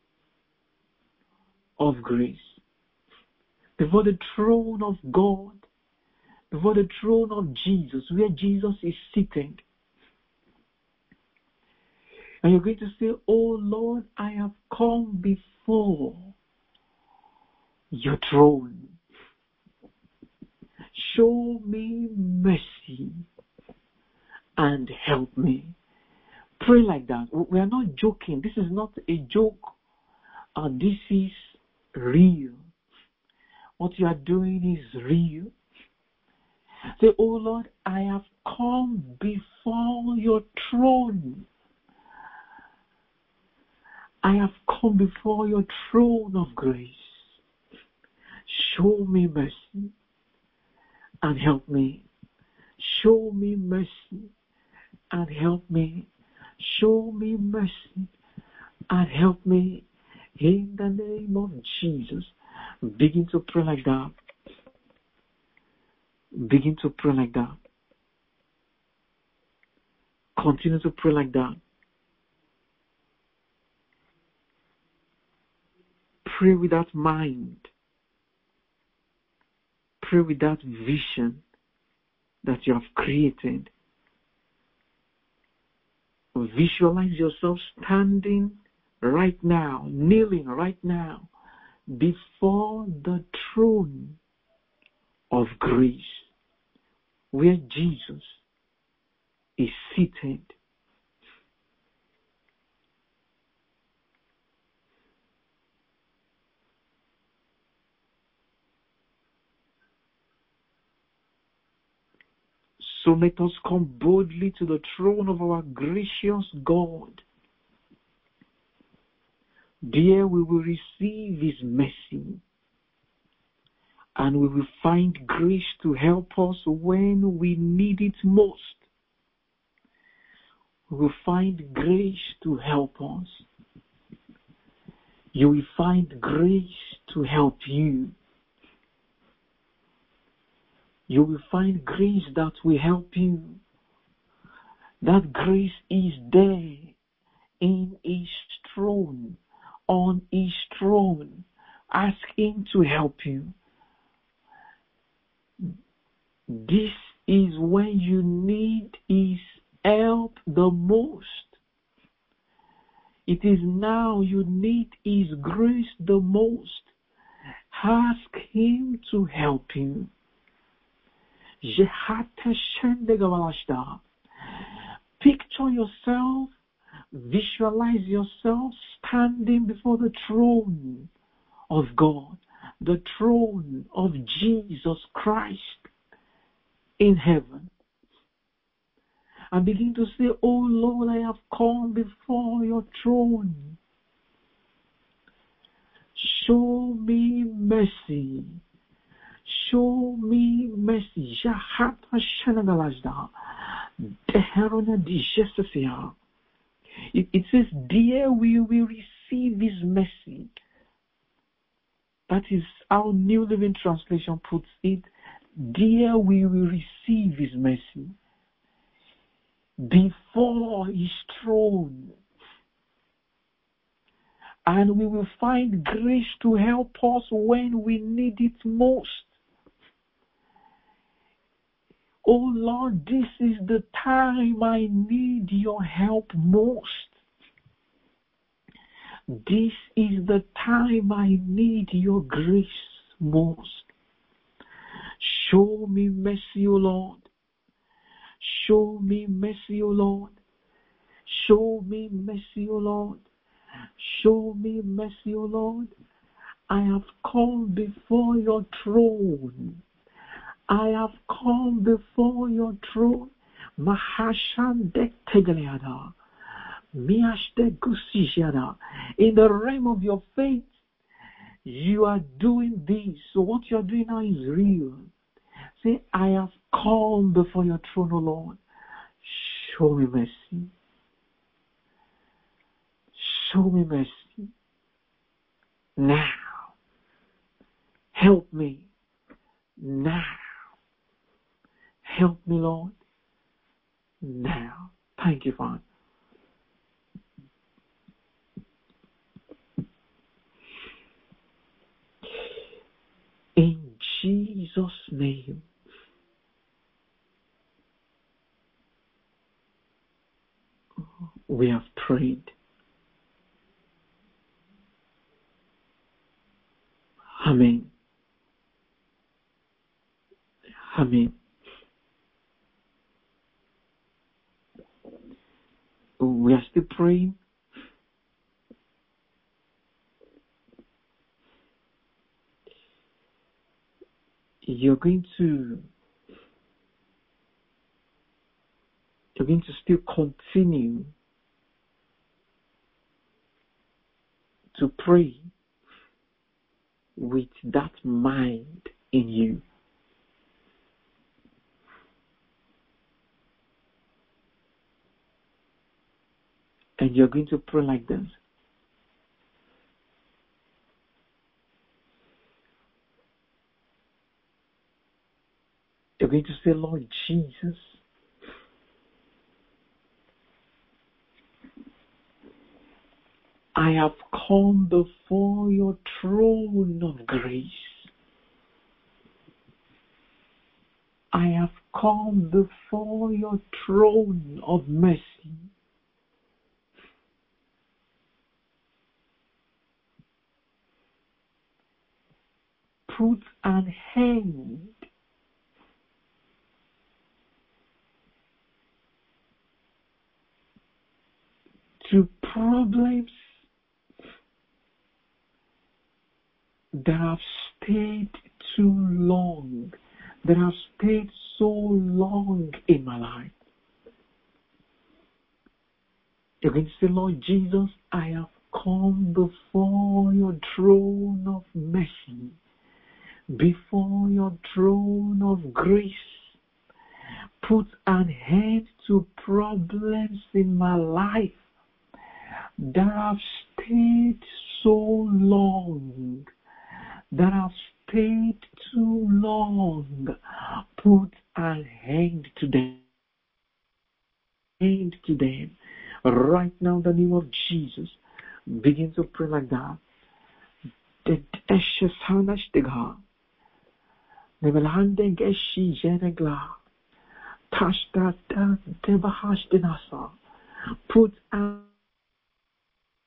of grace. Before the throne of God. Before the throne of Jesus, where Jesus is seated. And you're going to say, oh Lord, I have come before your throne. Show me mercy and help me. Pray like that. We are not joking. This is not a joke. Uh, this is real. What you are doing is real. Say, oh Lord, I have come before your throne. I have come before your throne of grace. Show me mercy and help me. Show me mercy and help me. Show me mercy and help me. In the name of Jesus. Begin to pray like that. Begin to pray like that. Continue to pray like that. Pray with that mind. Pray with that vision that you have created. Visualize yourself standing right now, kneeling right now, before the throne of grace, where Jesus is seated. So let us come boldly to the throne of our gracious God. There we will receive His mercy, and we will find grace to help us when we need it most. We will find grace to help us. You will find grace to help you. You will find grace that will help you. That grace is there in His throne, on His throne. Ask Him to help you. This is when you need His help the most. It is now you need His grace the most. Ask Him to help you. Picture yourself, visualize yourself standing before the throne of God, the throne of Jesus Christ in heaven. And begin to say, oh Lord, I have come before your throne. Show me mercy. Show me mercy. It, it says, dear, we will receive His mercy. That is how New Living Translation puts it. Dear, we will receive His mercy before His throne. And we will find grace to help us when we need it most. Oh Lord, this is the time I need your help most. This is the time I need your grace most. Show me mercy, O Lord. Show me mercy, O Lord. Show me mercy, O Lord. Show me mercy, O Lord. I have come before your throne. I have come before your throne. Mahashandek tegeleada. Miashte gusijada. In the realm of your faith, you are doing this. So what you are doing now is real. Say, I have come before your throne, O Lord. Show me mercy. Show me mercy. Now. Help me. Now. Help me, Lord. Now. Thank you, Father. In Jesus' name. We have prayed. Amen. Amen. We are still praying. You're going to you're going to still continue to pray with that mind in you. And you're going to pray like this. You're going to say, Lord Jesus, I have come before your throne of grace. I have come before your throne of mercy. Put an end to problems that have stayed too long, that have stayed so long in my life. You're going to say, Lord Jesus, I have come before your throne of mercy, before your throne of grace. Put an end to problems in my life that have stayed so long, that have stayed too long. Put an end to them. End to them. Right now, in the name of Jesus, begin to pray like that. The ashes hanashtiga. Nevelhande geshi jenegla. Tashta da debahashtinasa. Put an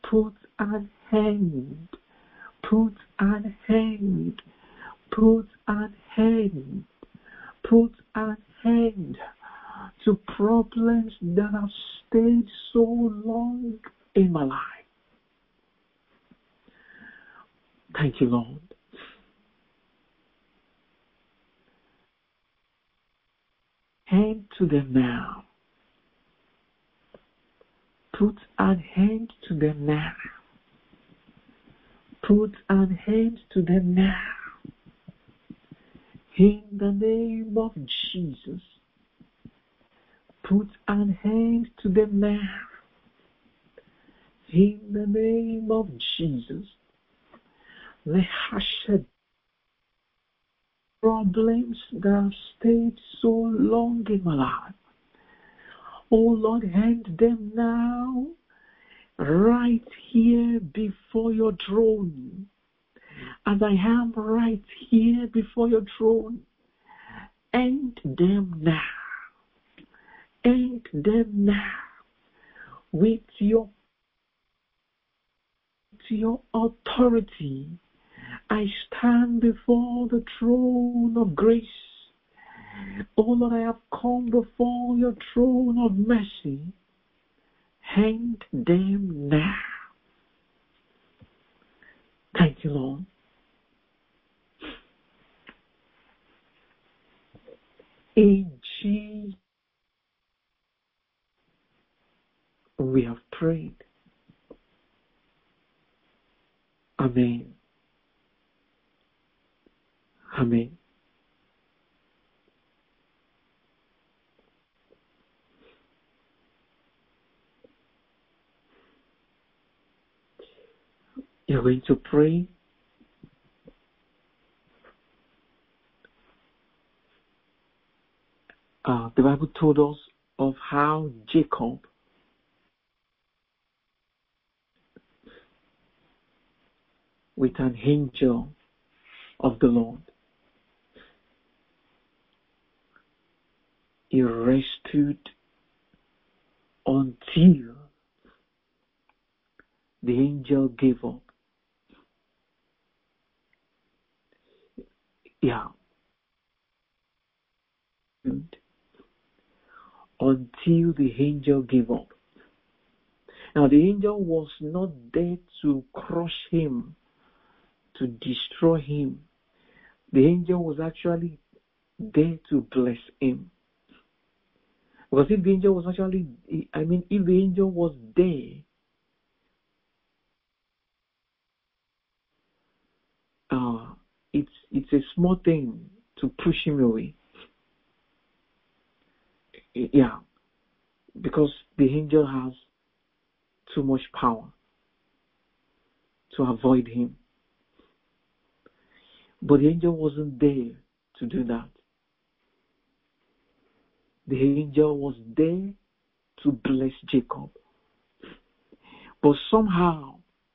put an hand, put an hand, put an hand, put an hand to problems that have stayed so long in my life. Thank you, Lord. Hand to them now. Put an hand to them now. Put an hand to them now. In the name of Jesus. Put an hand to them now. In the name of Jesus. The hashed problems that have stayed so long in my life. Oh Lord, hand them now, right here before your throne. As I am right here before your throne, end them now. End them now with your, with your authority. I stand before the throne of grace. Oh Lord, I have come before your throne of mercy. Hand them now. Thank you, Lord. In Jesus, we have prayed. Amen. Amen. You're going to pray. Uh, the Bible told us of how Jacob with an angel of the Lord, he rested until the angel gave up. Yeah. Until the angel gave up. Now the angel was not there to crush him, to destroy him. The angel was actually there to bless him. Because if the angel was actually, I mean, if the angel was there, uh, it's it's a small thing to push him away. Yeah, because the angel has too much power to avoid him. But the angel wasn't there to do that. The angel was there to bless Jacob. But somehow,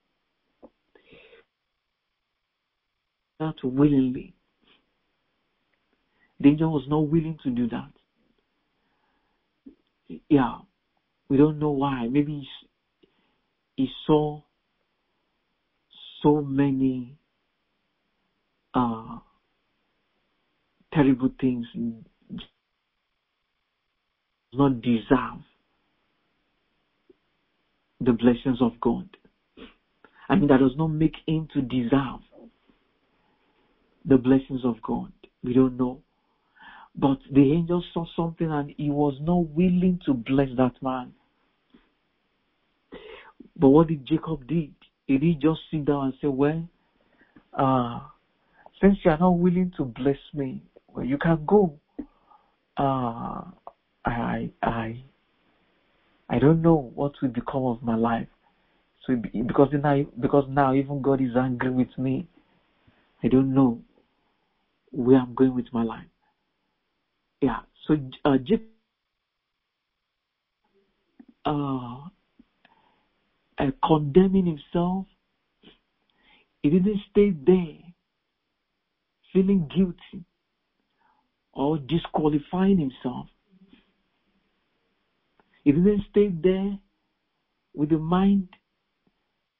not willingly, the angel was not willing to do that. Yeah, we don't know why. Maybe he saw so many uh, terrible things not deserve the blessings of God. I mean, that does not make him to deserve the blessings of God. We don't know. But the angel saw something and he was not willing to bless that man. But what did Jacob did? He did just sit down and say, well, uh, since you are not willing to bless me, well, you can go. Uh, I, I, I don't know what will become of my life. So because now, because now even God is angry with me, I don't know where I'm going with my life. Yeah. So uh, Jacob, uh, uh, condemning himself, he didn't stay there feeling guilty or disqualifying himself. He didn't stay there with the mind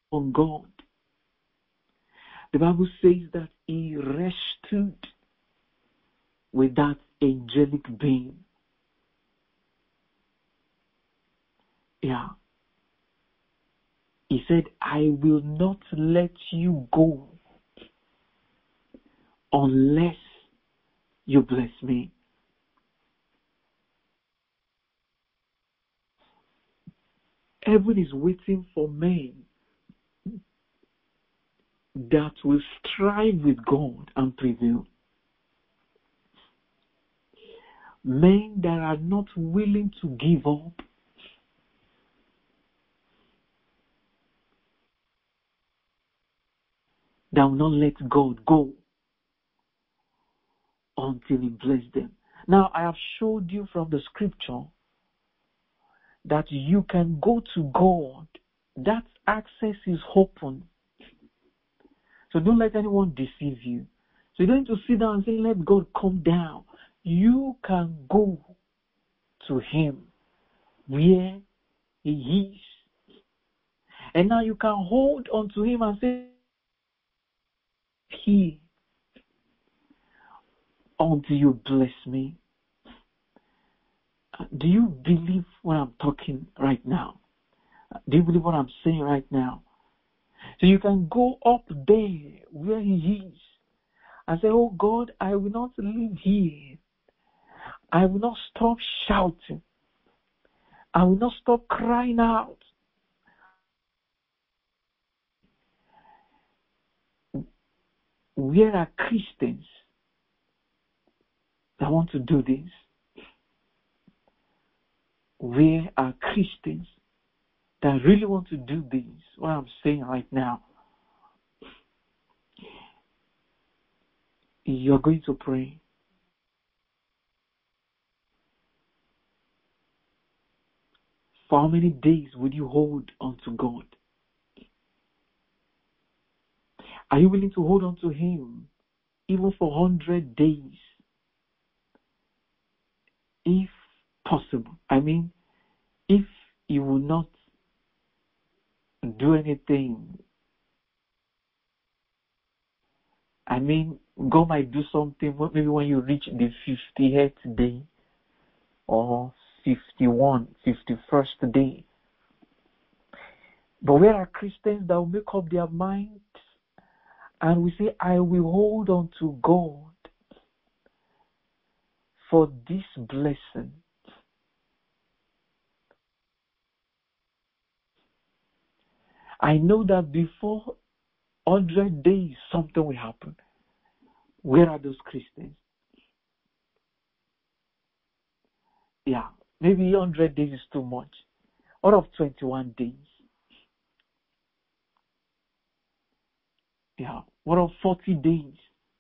on God. The Bible says that he rested with that angelic being. Yeah. He said, I will not let you go unless you bless me. Heaven is waiting for men that will strive with God and prevail. Men that are not willing to give up. That will not let God go until he bless them. Now, I have showed you from the scripture that you can go to God. That access is open. So don't let anyone deceive you. So you don't need to sit down and say, let God come down. You can go to him where he is. And now you can hold on to him and say, here until you bless me. Uh, do you believe what I'm talking right now? Uh, do you believe what I'm saying right now? So you can go up there where he is and say, oh God, I will not live here. I will not stop shouting. I will not stop crying out. Where are Christians that want to do this? Where are Christians that really want to do this? What I'm saying right now. You're going to pray. For how many days will you hold on to God? Are you willing to hold on to him even for one hundred days? If possible. I mean, if you will not do anything, I mean, God might do something maybe when you reach the fifty-eighth day or fifty-one, fifty-first day. But where are Christians that will make up their minds and we say, I will hold on to God for this blessing. I know that before one hundred days, something will happen. Where are those Christians? Yeah, maybe one hundred days is too much. Out of twenty-one days. Yeah, what of forty days?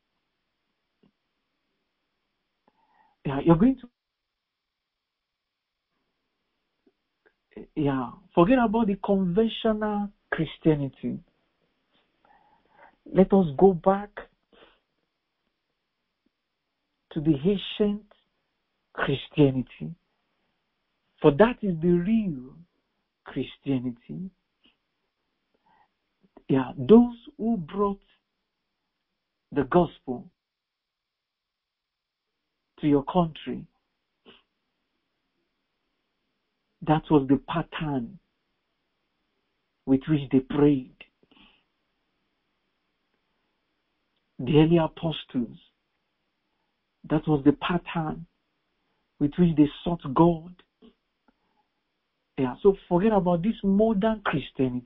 Yeah, you're going to, yeah, forget about the conventional Christianity. Let us go back to the ancient Christianity. For that is the real Christianity. Yeah, those who brought the gospel to your country, that was the pattern with which they prayed. The early apostles, that was the pattern with which they sought God. Yeah, so forget about this modern Christianity.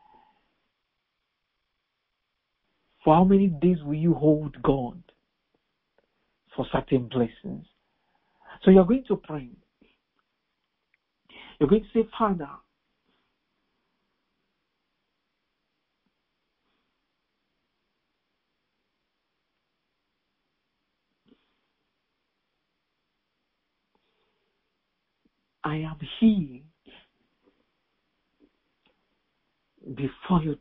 For how many days will you hold God for certain blessings? So you're going to pray. You're going to say, Father, I am here before you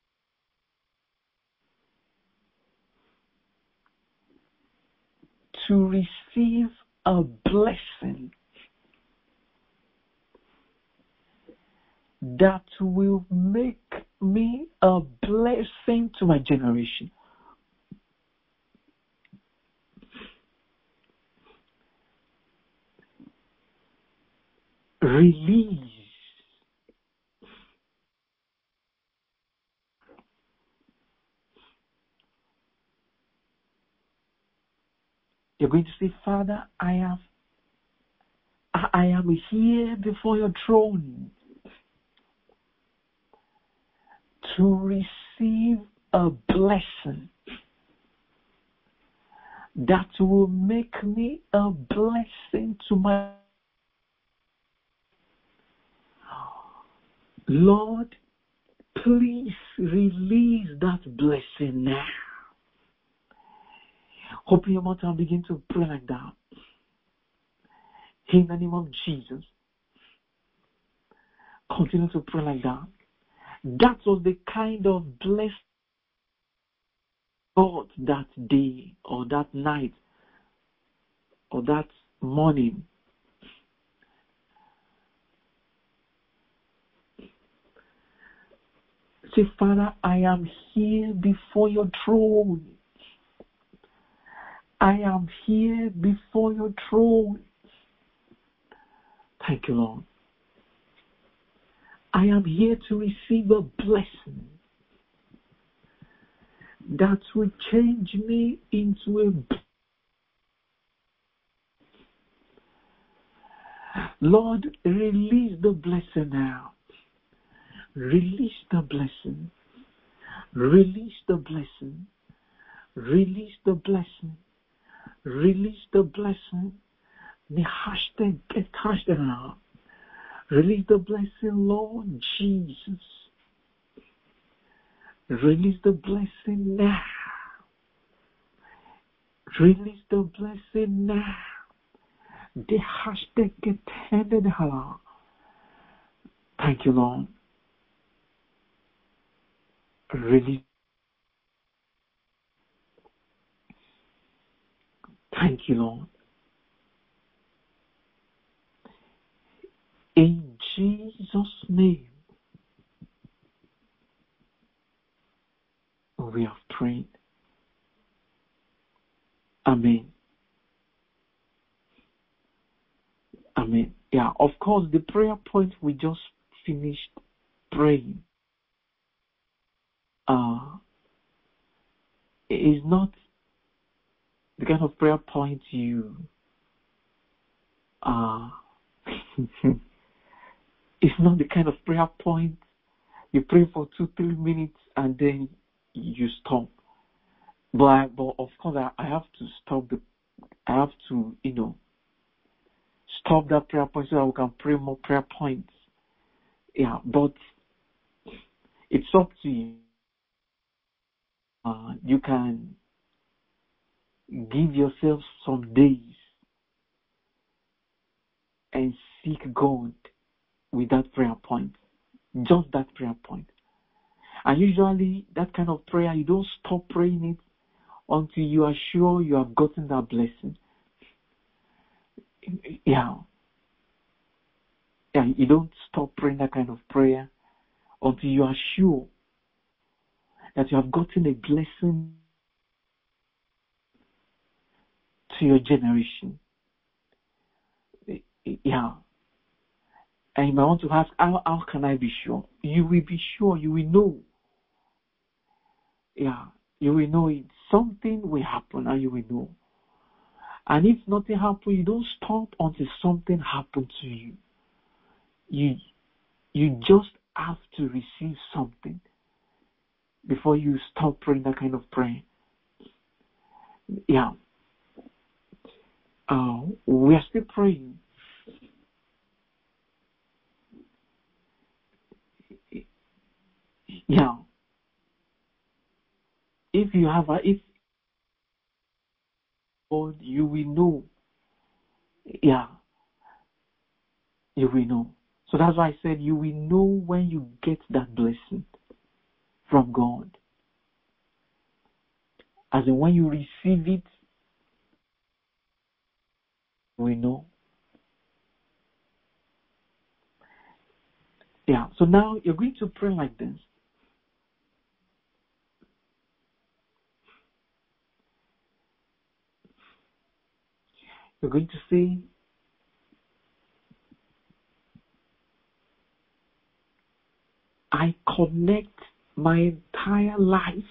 to receive a blessing that will make me a blessing to my generation. Release. You're going to say, Father, I have I am here before your throne to receive a blessing that will make me a blessing to my Lord. Please release that blessing now. Open your mouth and begin to pray like that. In the name of Jesus. Continue to pray like that. That was the kind of blessing God that day or that night or that morning. Say, Father, I am here before your throne. I am here before your throne. Thank you, Lord. I am here to receive a blessing that will change me into a... Lord, release the blessing now. Release the blessing. Release the blessing. Release the blessing. Release the blessing. The hashtag get hashtag now. Release the blessing, Lord Jesus. Release the blessing now. Release the blessing now. The hashtag get handed her. Thank you, Lord. Release. Thank you, Lord. In Jesus' name, we have prayed. Amen. Amen. Yeah, of course, the prayer point we just finished praying uh, is not the kind of prayer point you uh, it's not the kind of prayer point you pray for two, three minutes and then you stop. But, I, but of course, I, I have to stop the, I have to, you know, stop that prayer point so that we can pray more prayer points. Yeah, but it's up to you. Uh, you can give yourself some days and seek God with that prayer point. Just that prayer point. And usually, that kind of prayer, you don't stop praying it until you are sure you have gotten that blessing. Yeah. Yeah, you don't stop praying that kind of prayer until you are sure that you have gotten a blessing to your generation. Yeah. And you might want to ask, how, how can I be sure? You will be sure, you will know. Yeah, you will know it. Something will happen and you will know. And if nothing happens, you don't stop until something happens to you. You, you just have to receive something before you stop praying that kind of prayer. Yeah. Uh, we are still praying. Yeah. If you have a, if God, you will know. Yeah. You will know. So that's why I said you will know when you get that blessing from God. As in when you receive it, we know. Yeah. So now you're going to pray like this. You're going to say, I connect my entire life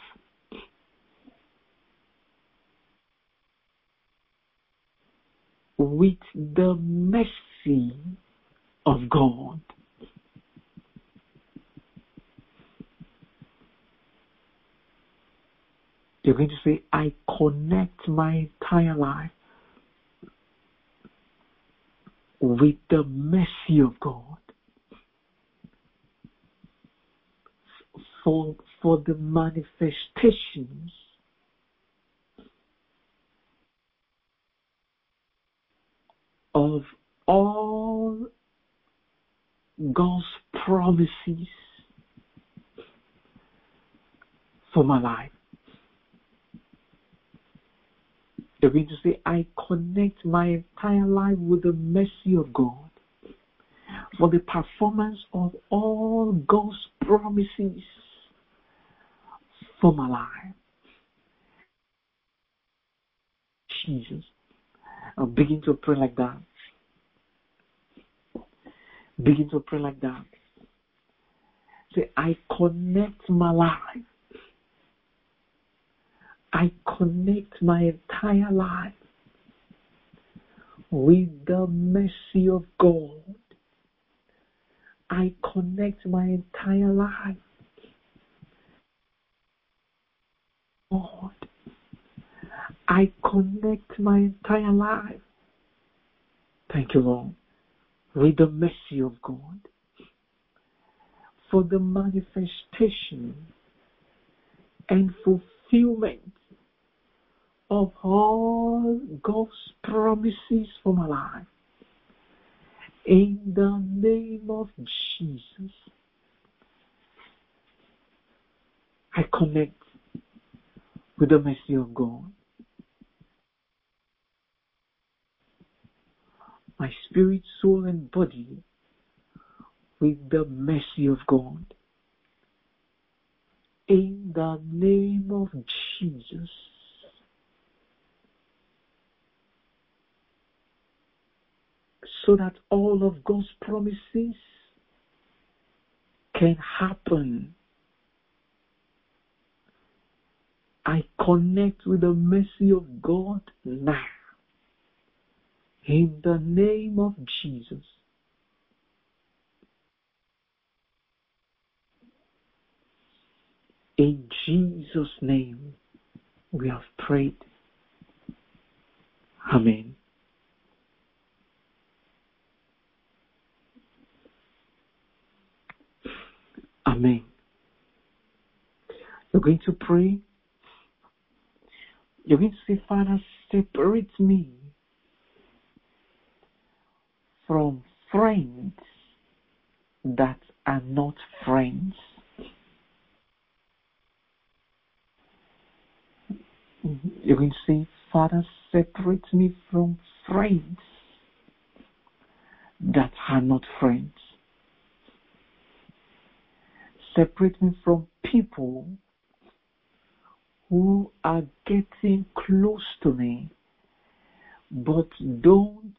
with the mercy of God. You're going to say, I connect my entire life with the mercy of God. For, for the manifestations of all God's promises for my life. You're going to say, I connect my entire life with the mercy of God for the performance of all God's promises for my life. Jesus. I'll begin to pray like that. Begin to pray like that. Say, I connect my life. I connect my entire life with the mercy of God. I connect my entire life, God. I connect my entire life. Thank you, Lord, with the mercy of God for the manifestation and fulfillment of all God's promises for my life. In the name of Jesus, I connect with the mercy of God. My spirit, soul, and body with the mercy of God. In the name of Jesus. So that all of God's promises can happen. I connect with the mercy of God now. In the name of Jesus. In Jesus' name we have prayed. Amen. Amen. You're going to pray. You're going to say, Father, separate me from friends that are not friends. You're going to say, Father, separate me from friends that are not friends. Separate me from people who are getting close to me but don't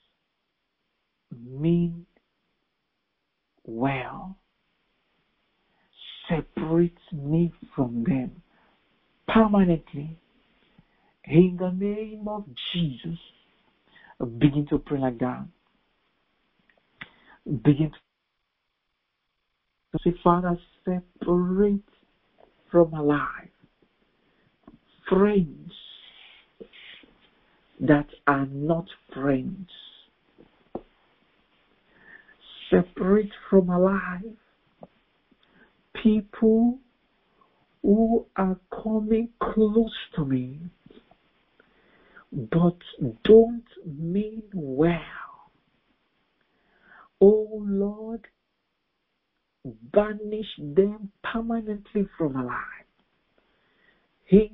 mean well. Separate me from them permanently. In the name of Jesus. Begin to pray like that. Begin to say, Father, separate from my life friends that are not friends. Separate from my life people who are coming close to me but don't mean well. Oh Lord, banish them permanently from my life. He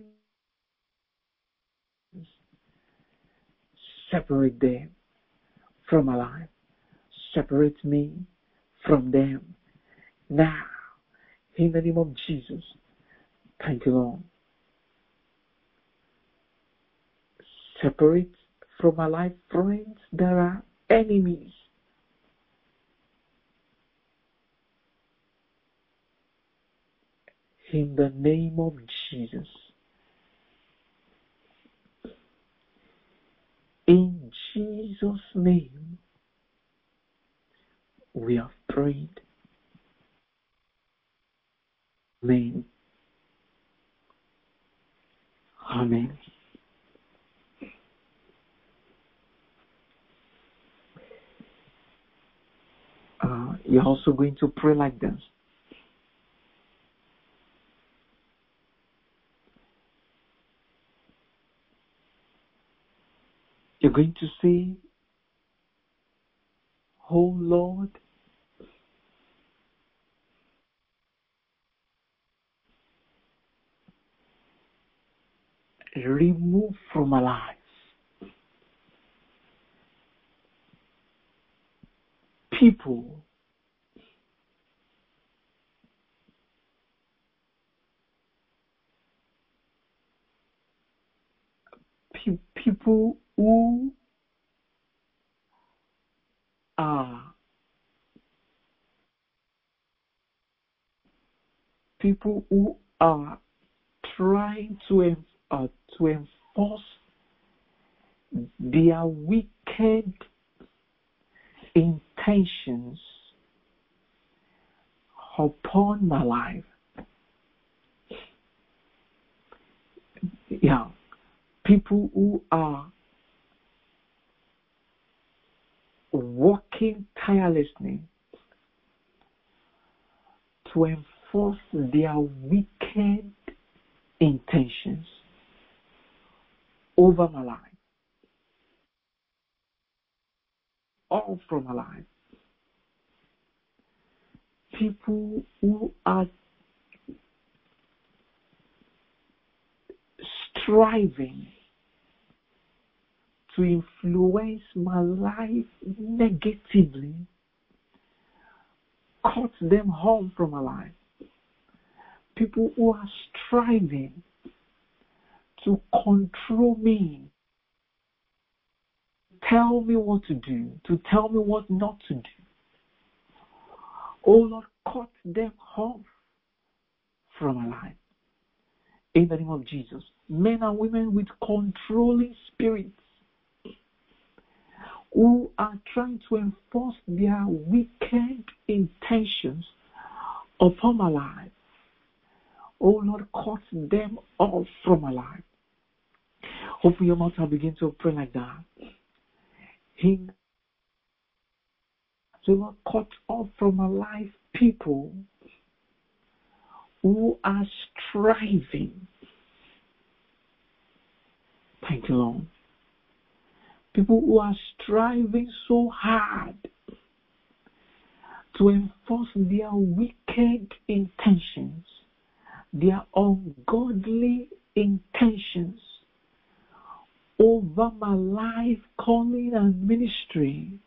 separate them from my life. Separate me from them now. In the name of Jesus. Thank you, Lord. Separate from my life, friends that are enemies. In the name of Jesus. In Jesus' name, we have prayed. Amen. Amen. Uh, you're also going to pray like this. You're going to say, "Oh Lord, remove from my life people pe- people who are people who are trying to en- uh, to enforce their wicked intentions upon my life." Yeah, people who are working tirelessly to enforce their wicked intentions over my life, all from my life. People who are striving to influence my life negatively, cut them home from my life. People who are striving to control me, tell me what to do, to tell me what not to do. Oh Lord, cut them off from my life. In the name of Jesus. Men and women with controlling spirits who are trying to enforce their wicked intentions upon my life. Oh Lord, cut them off from my life. Open your mouth and begin to pray like that. In the Lord, cut off from my life people who are striving. Thank you, Lord. People who are striving so hard to enforce their wicked intentions, their ungodly intentions over my life, calling, and ministry,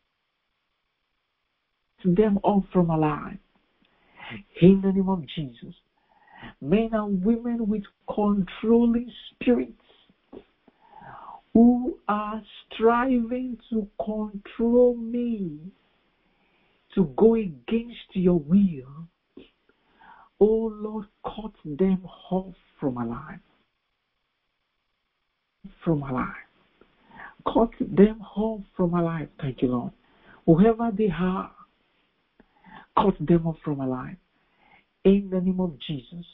to them off from my life. In the name of Jesus. Men and women with controlling spirits who are striving to control me to go against your will. Oh Lord, cut them off from my life. From my life. Cut them off from my life. Thank you, Lord. Whoever they are, cut them off from my life. In the name of Jesus.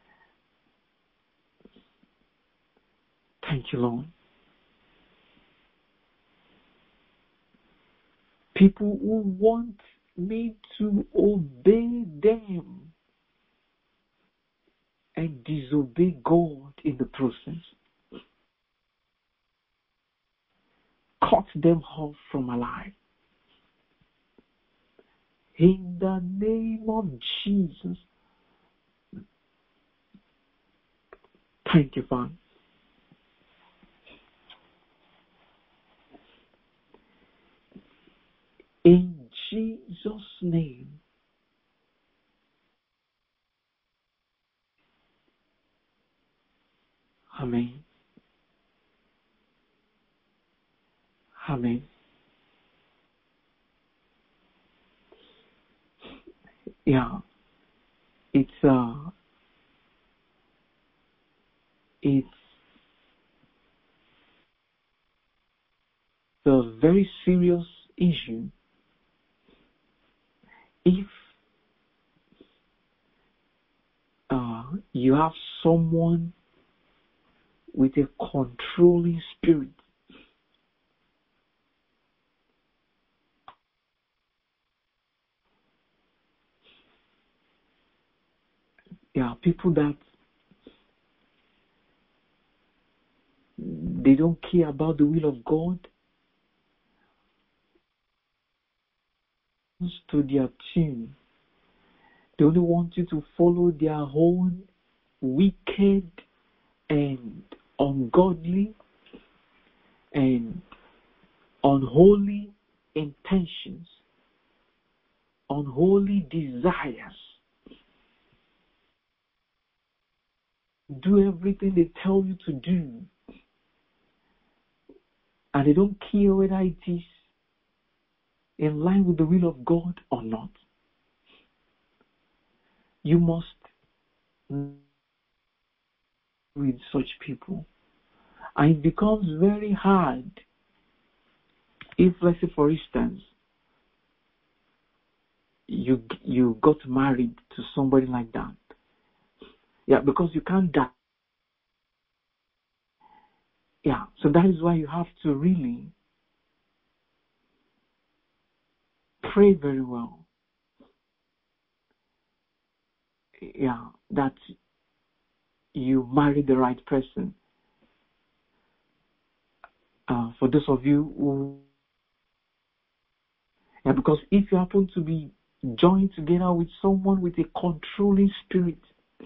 Thank you, Lord. People who want me to obey them and disobey God in the process. Cut them off from my life. In the name of Jesus. Thank you, Father. In Jesus' name. Amen. Amen. Yeah. It's uh it's a very serious issue if uh you have someone with a controlling spirit. Yeah, people that they don't care about the will of God to their tune. They only want you to follow their own wicked and ungodly and unholy intentions, unholy desires. Do everything they tell you to do, and they don't care whether it is in line with the will of God or not. You must with such people. And it becomes very hard if, let's say, for instance, you you got married to somebody like that. Yeah, because you can't die. Yeah, so that is why you have to really pray very well. Yeah, that you marry the right person. Uh, for those of you who, yeah, because if you happen to be joined together with someone with a controlling spirit,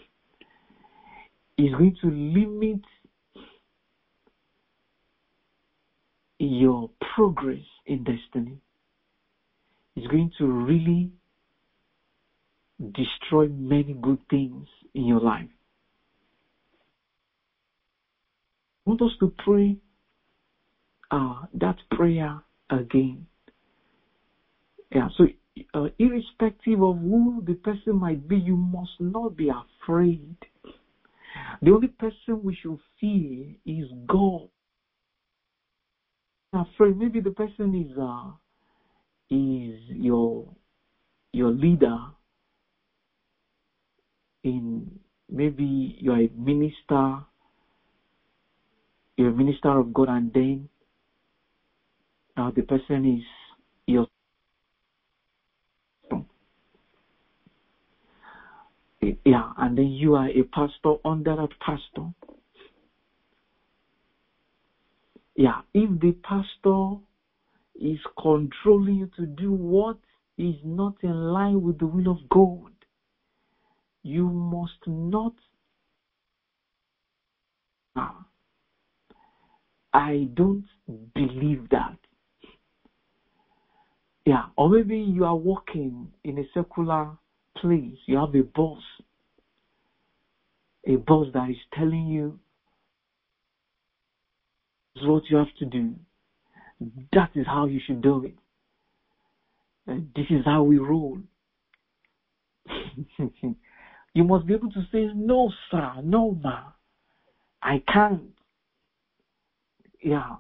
it's going to limit your progress in destiny. It's going to really destroy many good things in your life. I want us to pray uh, that prayer again. Yeah, so uh, irrespective of who the person might be, you must not be afraid. The only person we should fear is God. Afraid, maybe the person is uh, is your your leader in, maybe you're a minister, you're a minister of God, and then uh, the person is your yeah, and then you are a pastor under that pastor. Yeah, if the pastor is controlling you to do what is not in line with the will of God, you must not. Ah, I don't believe that. Yeah, or maybe you are working in a secular place. You have a boss, a boss that is telling you this is what you have to do. That is how you should do it. And this is how we roll. You must be able to say, no, sir, no, ma, I can't. Yeah.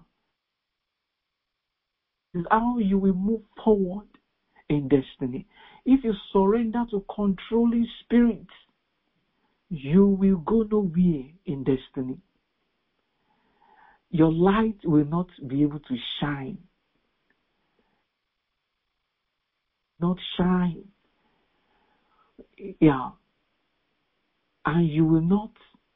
This is how you will move forward in destiny. If you surrender to controlling spirits, you will go nowhere in destiny. Your light will not be able to shine. Not shine. Yeah. And you will not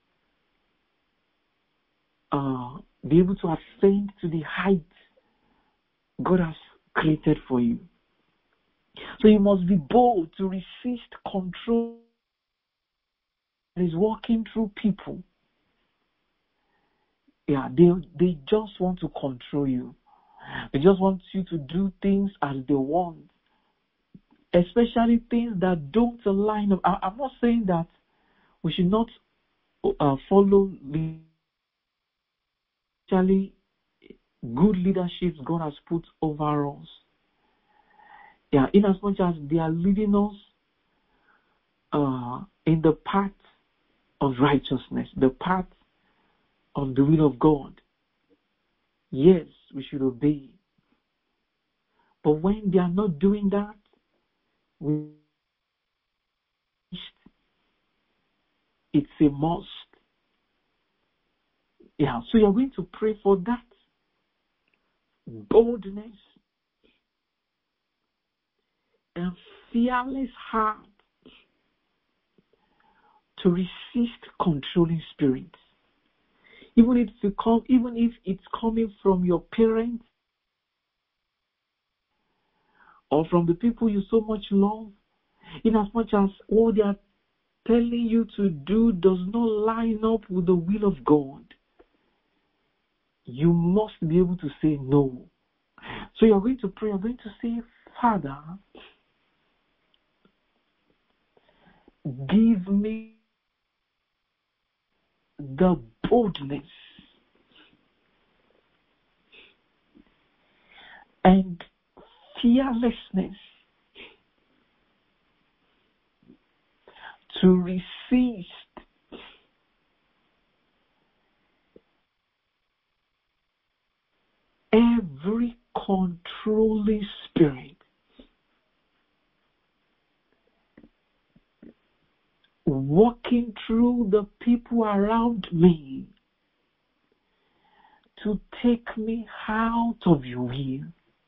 uh, be able to ascend to the heights God has created for you. So you must be bold to resist control that is walking through people. Yeah, they they just want to control you. They just want you to do things as they want, especially things that don't align. I, I'm not saying that we should not uh, follow the, especially good leaderships God has put over us. Yeah, in as much as they are leading us uh, in the path of righteousness, the path of the will of God. Yes, we should obey. But when they are not doing that, we it's a must. Yeah, so you're going to pray for that boldness and fearless heart to resist controlling spirits. Even if it come, even if it's coming from your parents or from the people you so much love, in as much as what they are telling you to do does not line up with the will of God, you must be able to say no. So you're going to pray, you're going to say, Father, give me the boldness and fearlessness to resist every controlling spirit walking through the people around me to take me out of your will.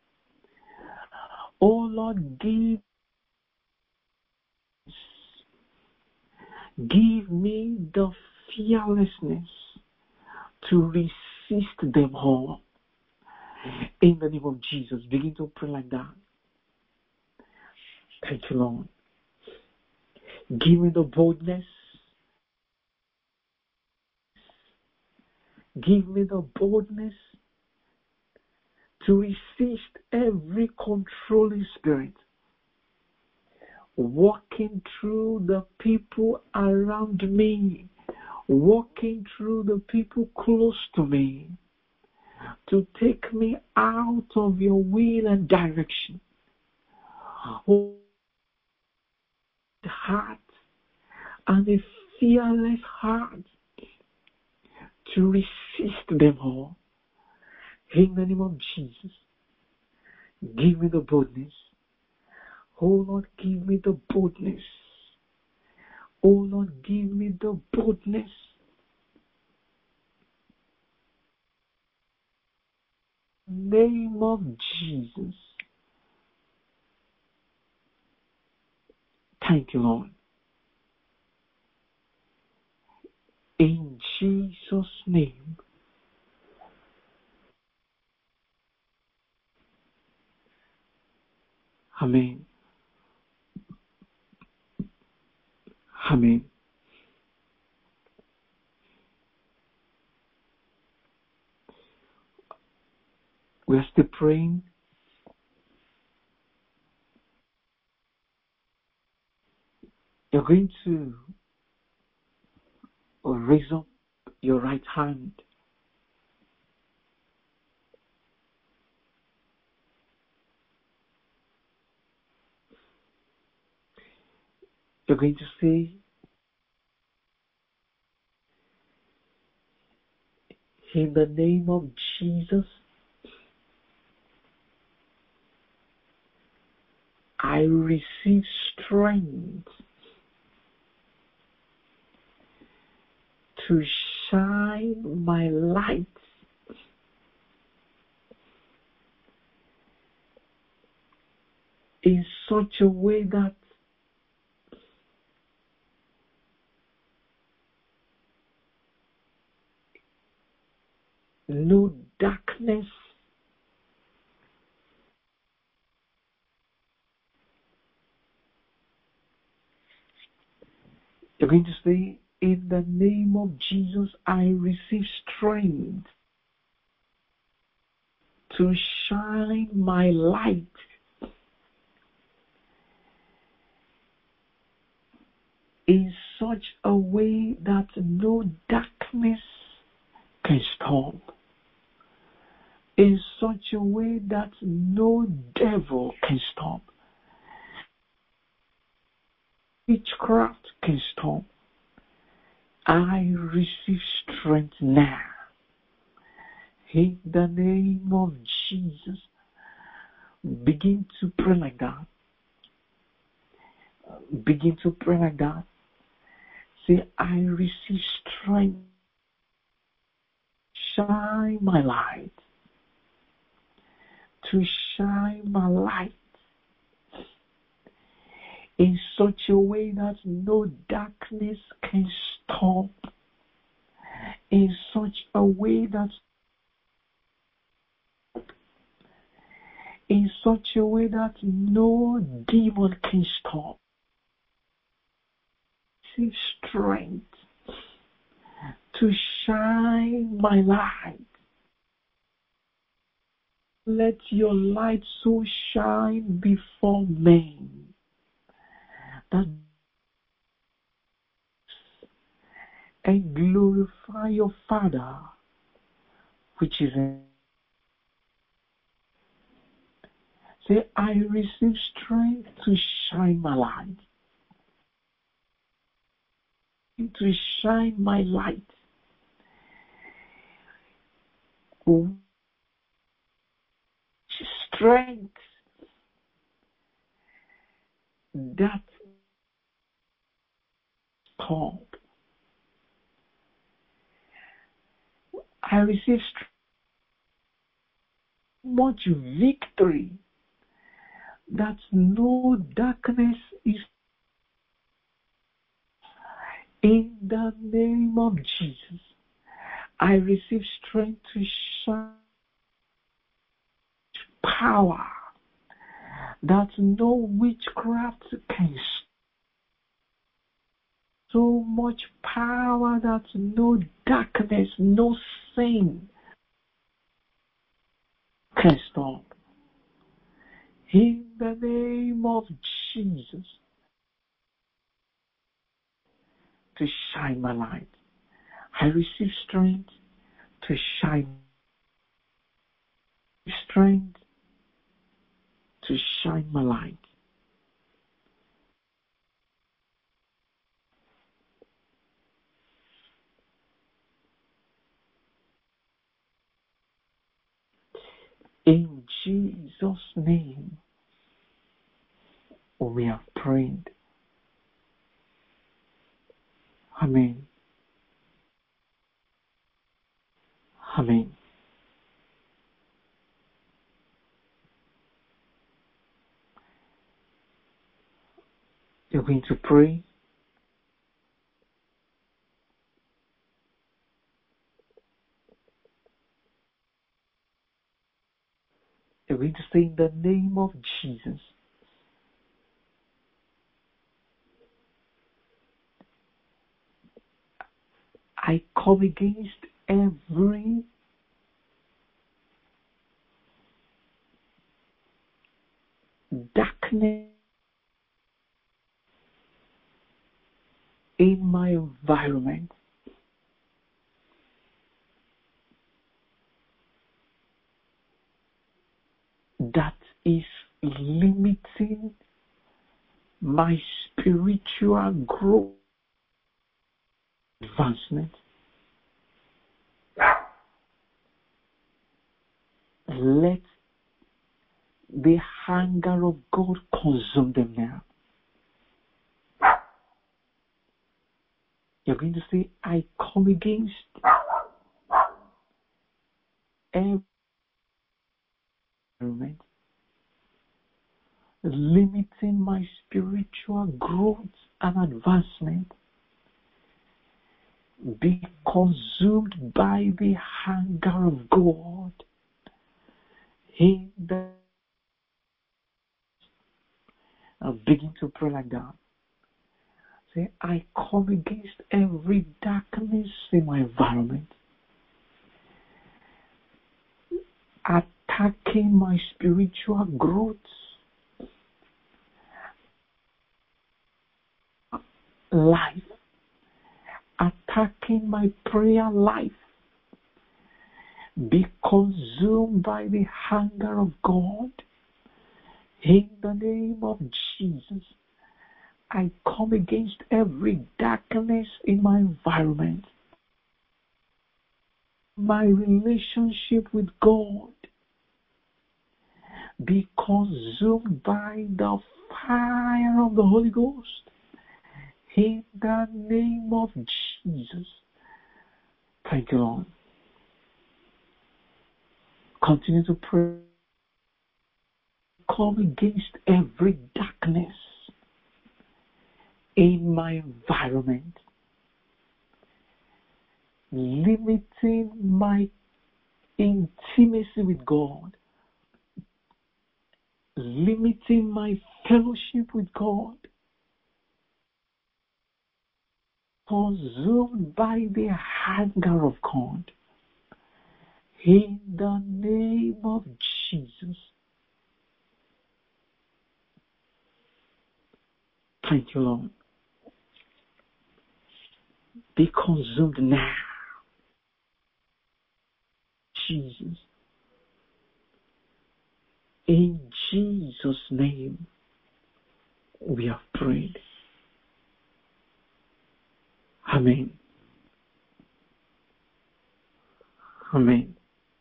Oh Lord, give give me the fearlessness to resist them all. In the name of Jesus, begin to pray like that. Thank you, Lord. Give me the boldness. Give me the boldness to resist every controlling spirit walking through the people around me, walking through the people close to me, to take me out of your will and direction. Oh, heart and a fearless heart to resist them all. In the name of Jesus, give me the boldness. Oh Lord, give me the boldness. Oh Lord, give me the boldness. Name of Jesus. Thank you, Lord. In Jesus' name. Amen. Amen. We are still praying. You're going to raise up your right hand. You're going to say, in the name of Jesus, I receive strength to shine my light in such a way that no darkness You're going to say, in the name of Jesus, I receive strength to shine my light in such a way that no darkness can stop. In such a way that no devil can stop. Witchcraft can stop. I receive strength now. In the name of Jesus, begin to pray like that. Begin to pray like that. Say, I receive strength. Shine my light. To shine my light in such a way that no darkness can stop. In such a way that in such a way that no demon can stop. Receive strength to shine my light. Let your light so shine before men that and glorify your Father which is in. Say, I receive strength to shine my light. To shine my light. Strength that stop. I receive much victory that no darkness is. In the name of Jesus, I receive strength to shine power that no witchcraft can. So much power that no darkness, no sin can stop. In the name of Jesus, to shine my light. I receive strength to shine. Strength to shine my light. In Jesus' name, we have prayed. Amen. Amen. You're going to pray. You're going to say, in the name of Jesus, I come against every darkness in my environment. That is limiting my spiritual growth, advancement. Let the hunger of God consume them now. You're going to say, I come against every environment limiting my spiritual growth and advancement. Be consumed by the hunger of God. In the Now begin to pray like that. Say, I come against every darkness in my environment, attacking my spiritual growth, life, attacking my prayer life, be consumed by the hunger of God. In the name of Jesus, I come against every darkness in my environment, my relationship with God. Be consumed by the fire of the Holy Ghost. In the name of Jesus. Thank you, Lord. Continue to pray. Come against every darkness in my environment, limiting my intimacy with God, limiting my fellowship with God, consumed by the hunger of God. In the name of Jesus. Thank you, Lord. Be consumed now. Jesus. In Jesus' name, we have prayed. Amen. Amen.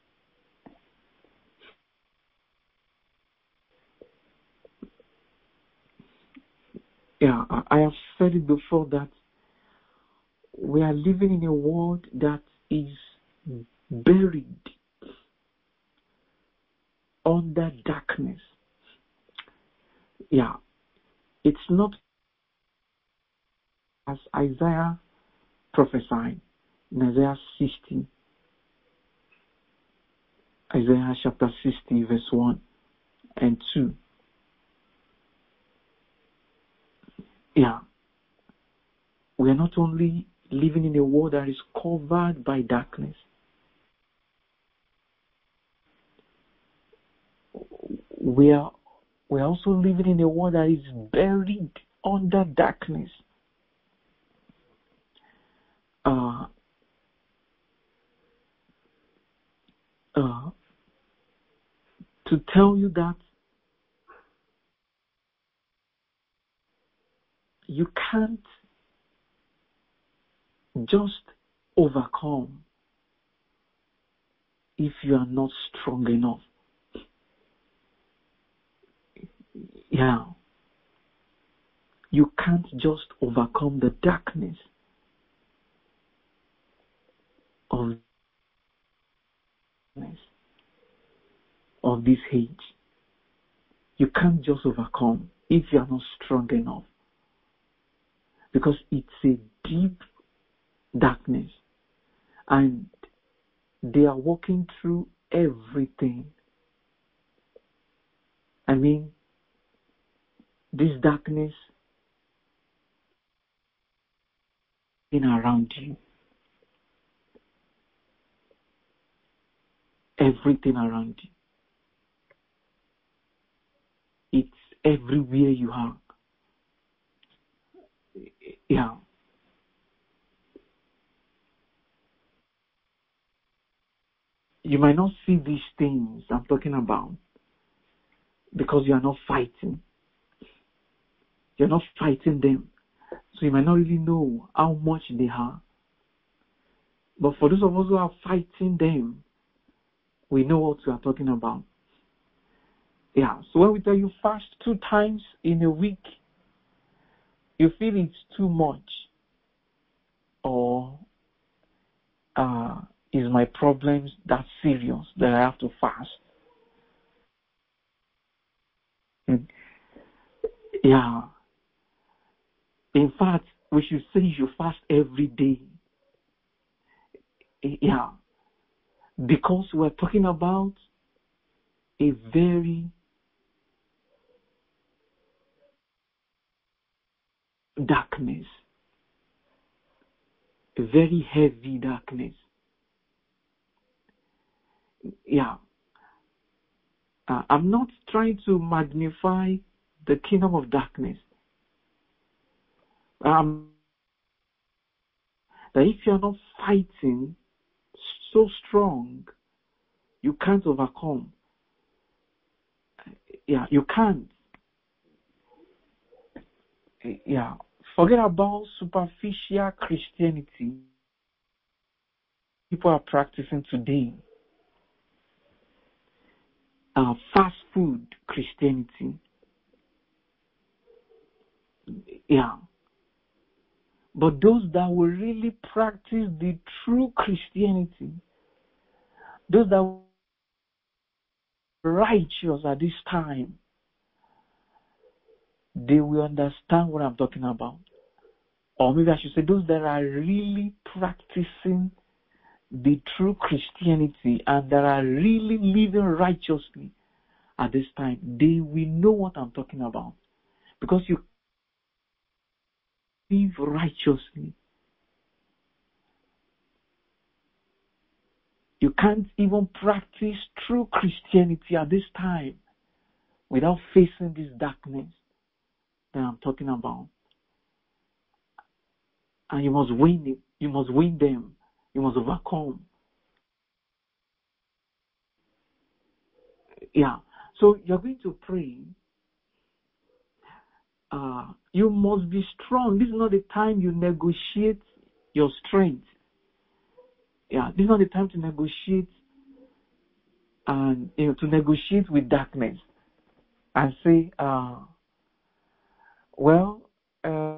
Yeah, I have said it before that we are living in a world that is buried under darkness. Yeah, it's not as Isaiah prophesied in Isaiah sixty, Isaiah chapter sixty, verse one and two. Yeah, we are not only living in a world that is covered by darkness, we are we are also living in a world that is buried under darkness. Uh, uh, to tell you that you can't just overcome if you are not strong enough. Yeah. You can't just overcome the darkness of, of this age. You can't just overcome if you are not strong enough. Because it's a deep darkness. And they are walking through everything. I mean, this darkness in around you. Everything around you. It's everywhere you are. Yeah. You might not see these things I'm talking about because you are not fighting. You're not fighting them. So you might not really know how much they are. But for those of us who are fighting them, we know what we are talking about. Yeah. So when we tell you fast two times in a week, you feel it's too much. Or uh, is my problems that serious that I have to fast? And yeah. In fact, we should say you fast every day. Yeah. Because we're talking about a very darkness, a very heavy darkness. Yeah. Uh, I'm not trying to magnify the kingdom of darkness. Um, that if you're not fighting so strong You can't overcome. Yeah, you can't. Yeah. Forget about superficial Christianity people are practicing today. Uh, fast food Christianity. Yeah. But those that will really practice the true Christianity, those that are righteous at this time, they will understand what I'm talking about. Or maybe I should say those that are really practicing the true Christianity and that are really living righteously at this time, they will know what I'm talking about. Because you live righteously. You can't even practice true Christianity at this time without facing this darkness that I'm talking about. And you must win it. You must win them. You must overcome. Yeah. So you're going to pray. Uh, you must be strong. This is not the time you negotiate your strength. Yeah. This is not the time to negotiate and you know to negotiate with darkness and say, uh, well, uh,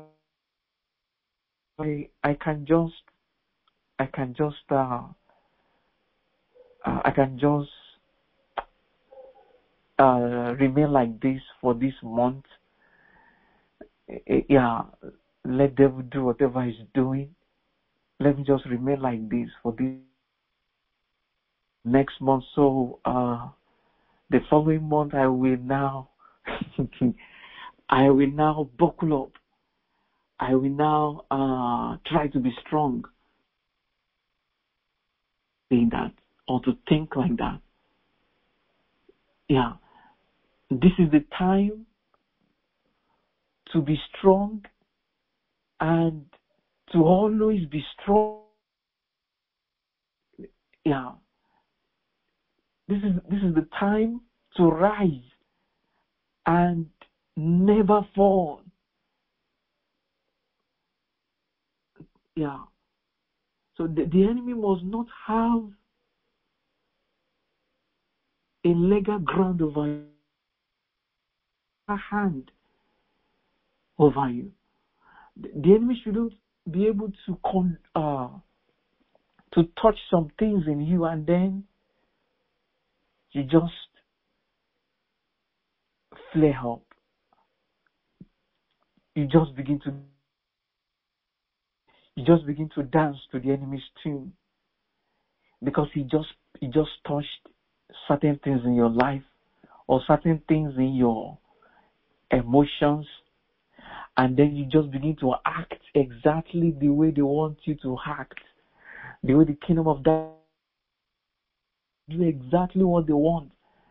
I I can just I can just uh, uh, I can just uh, remain like this for this month. Yeah, let devil do whatever he's doing. Let me just remain like this for this next month. So uh, the following month, I will now, I will now buckle up. I will now uh, try to be strong. Saying that or to think like that. Yeah, this is the time to be strong and to always be strong. Yeah, this is this is the time to rise and never fall. Yeah. So the, the enemy must not have a legal ground over you, a hand over you. The, the enemy shouldn't be able to con, uh, to touch some things in you, and then you just flare up. You just begin to you just begin to dance to the enemy's tune because he just he just touched certain things in your life or certain things in your emotions, and then you just begin to act exactly the way they want you to act, the way the kingdom of God do exactly what they want.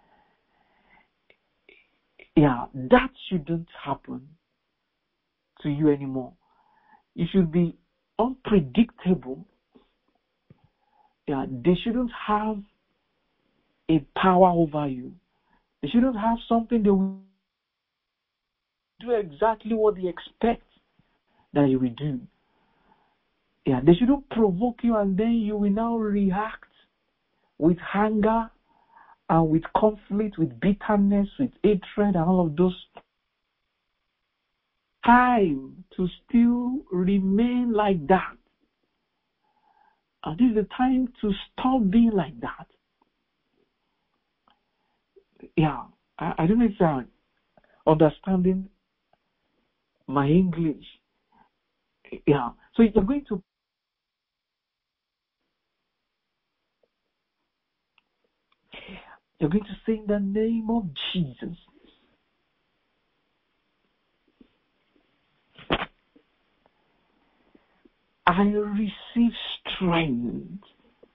Yeah, that shouldn't happen to you anymore. You should be unpredictable. Yeah, they shouldn't have a power over you. They shouldn't have something they will do exactly what they expect that you will do. Yeah, they shouldn't provoke you and then you will now react with anger and with conflict, with bitterness, with hatred and all of those. Time to still remain like that. And this is the time to stop being like that. Yeah, I, I don't know if you're understanding my English. Yeah, so you're going to you're going to say in the name of Jesus, I receive strength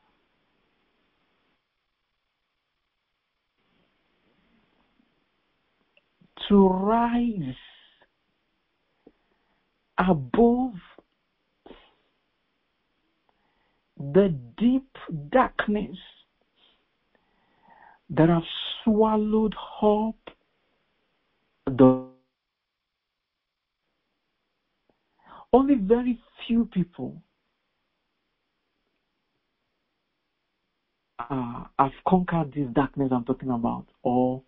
to rise above the deep darkness that have swallowed up the only very few people uh, have conquered this darkness I'm talking about, or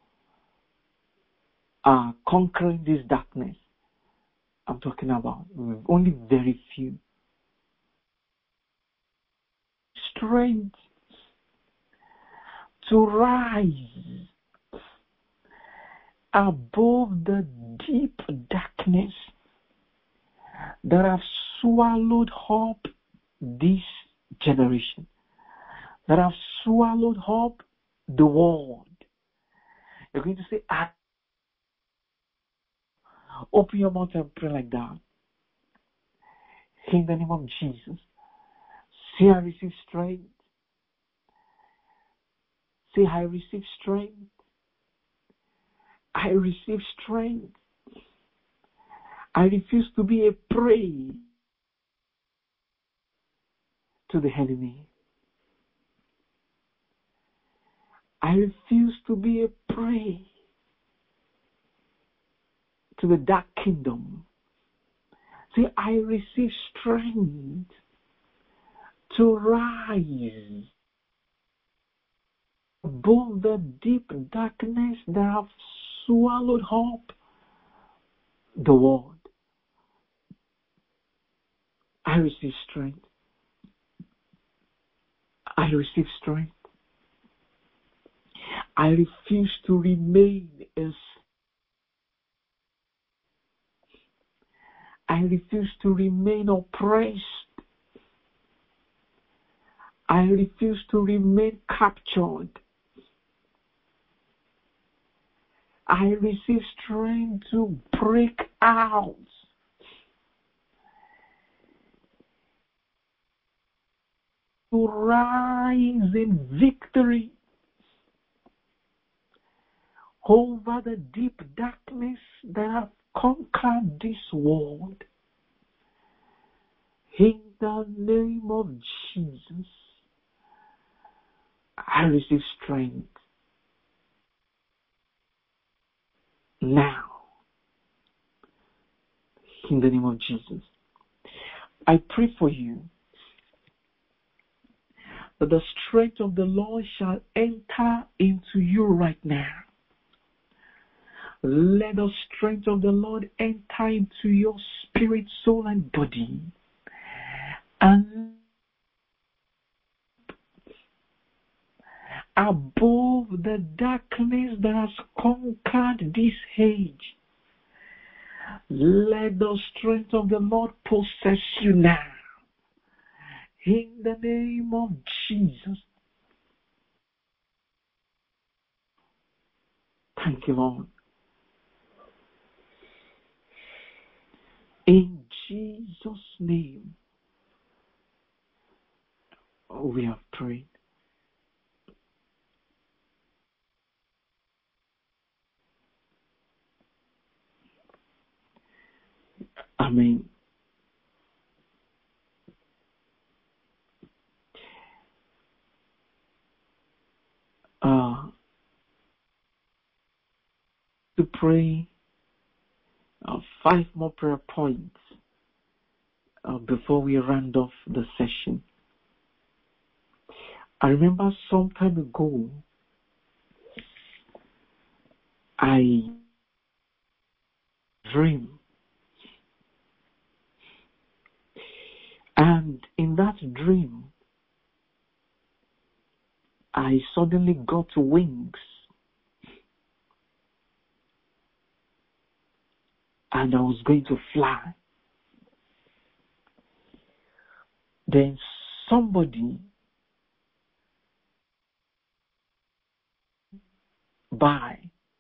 are conquering this darkness I'm talking about. Only very few. Strength to rise above the deep darkness that have swallowed up this generation, that have swallowed up the world. You're going to say, ah, open your mouth and pray like that. In the name of Jesus. Say, I receive strength. Say, I receive strength. I receive strength. I refuse to be a prey to the enemy. I refuse to be a prey to the dark kingdom. Say, I receive strength to rise above the deep darkness that have swallowed up the world. I receive strength. I receive strength. I refuse to remain as I refuse to remain oppressed. I refuse to remain captured. I receive strength to break out. To rise in victory over the deep darkness that have conquered this world. In the name of Jesus, I receive strength now. In the name of Jesus, I pray for you that the strength of the Lord shall enter into you right now. Let the strength of the Lord enter into your spirit, soul, and body. And above the darkness that has conquered this age, let the strength of the Lord possess you now. In the name of Jesus. Thank you, Lord. In Jesus' name, we have prayed. Amen. Uh, to pray uh, five more prayer points uh, before we round off the session. I remember some time ago, I dreamed, and in that dream, I suddenly got wings, and I was going to fly. Then somebody by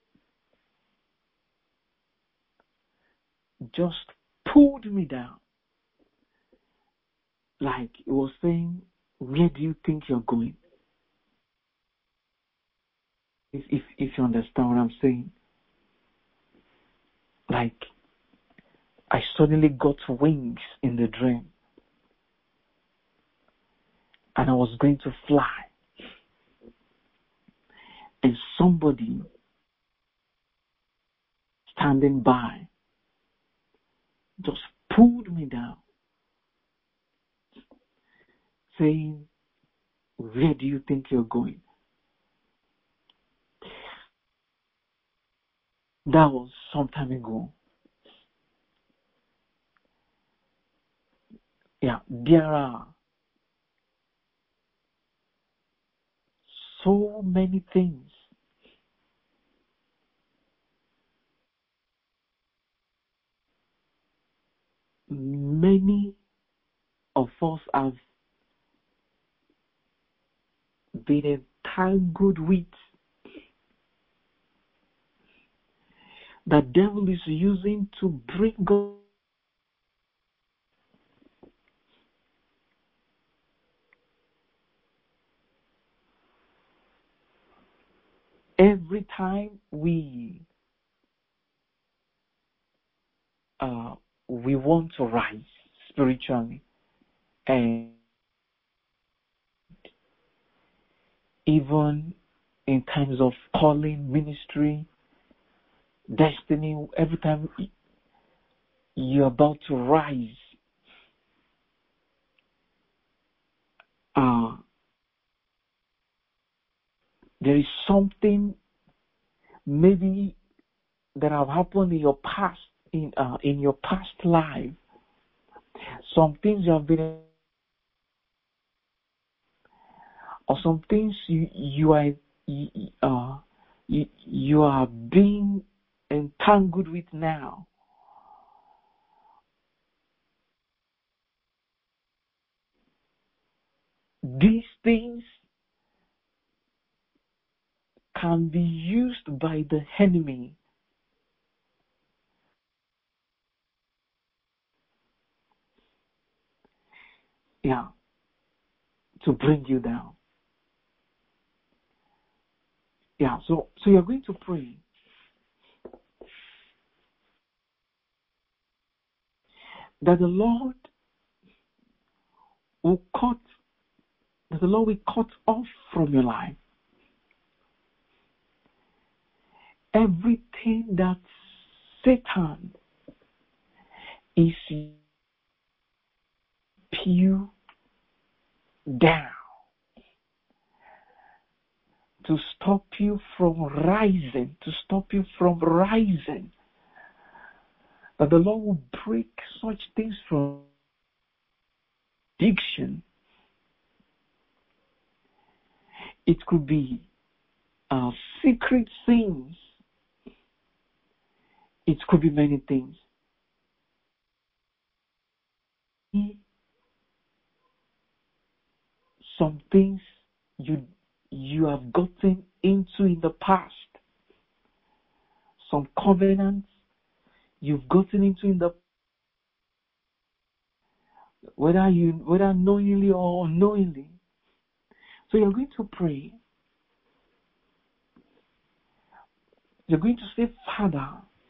just pulled me down, like it was saying, where do you think you're going? If, if, if you understand what I'm saying. Like, I suddenly got wings in the dream, and I was going to fly. and somebody standing by just pulled me down, saying, "Where do you think you're going?" That was some time ago. Yeah, there are so many things many of us have been entangled with, the devil is using to bring us every time we uh, we want to rise spiritually, and even in times of calling, ministry, destiny, every time you're about to rise, uh, there is something maybe that have happened in your past, in uh, in your past life. Some things you have been, or some things you you are you, uh you, you are being entangled with now. These things can be used by the enemy yeah to bring you down. Yeah, so so you're going to pray that the Lord will cut that the Lord will cut off from your life everything that Satan is you down, to stop you from rising, to stop you from rising. That the Lord will break such things from addiction. It could be uh, secret sins. It could be many things. Some things you you have gotten into in the past. Some covenants you've gotten into in the whether you whether knowingly or unknowingly. So you're going to pray. You're going to say, Father,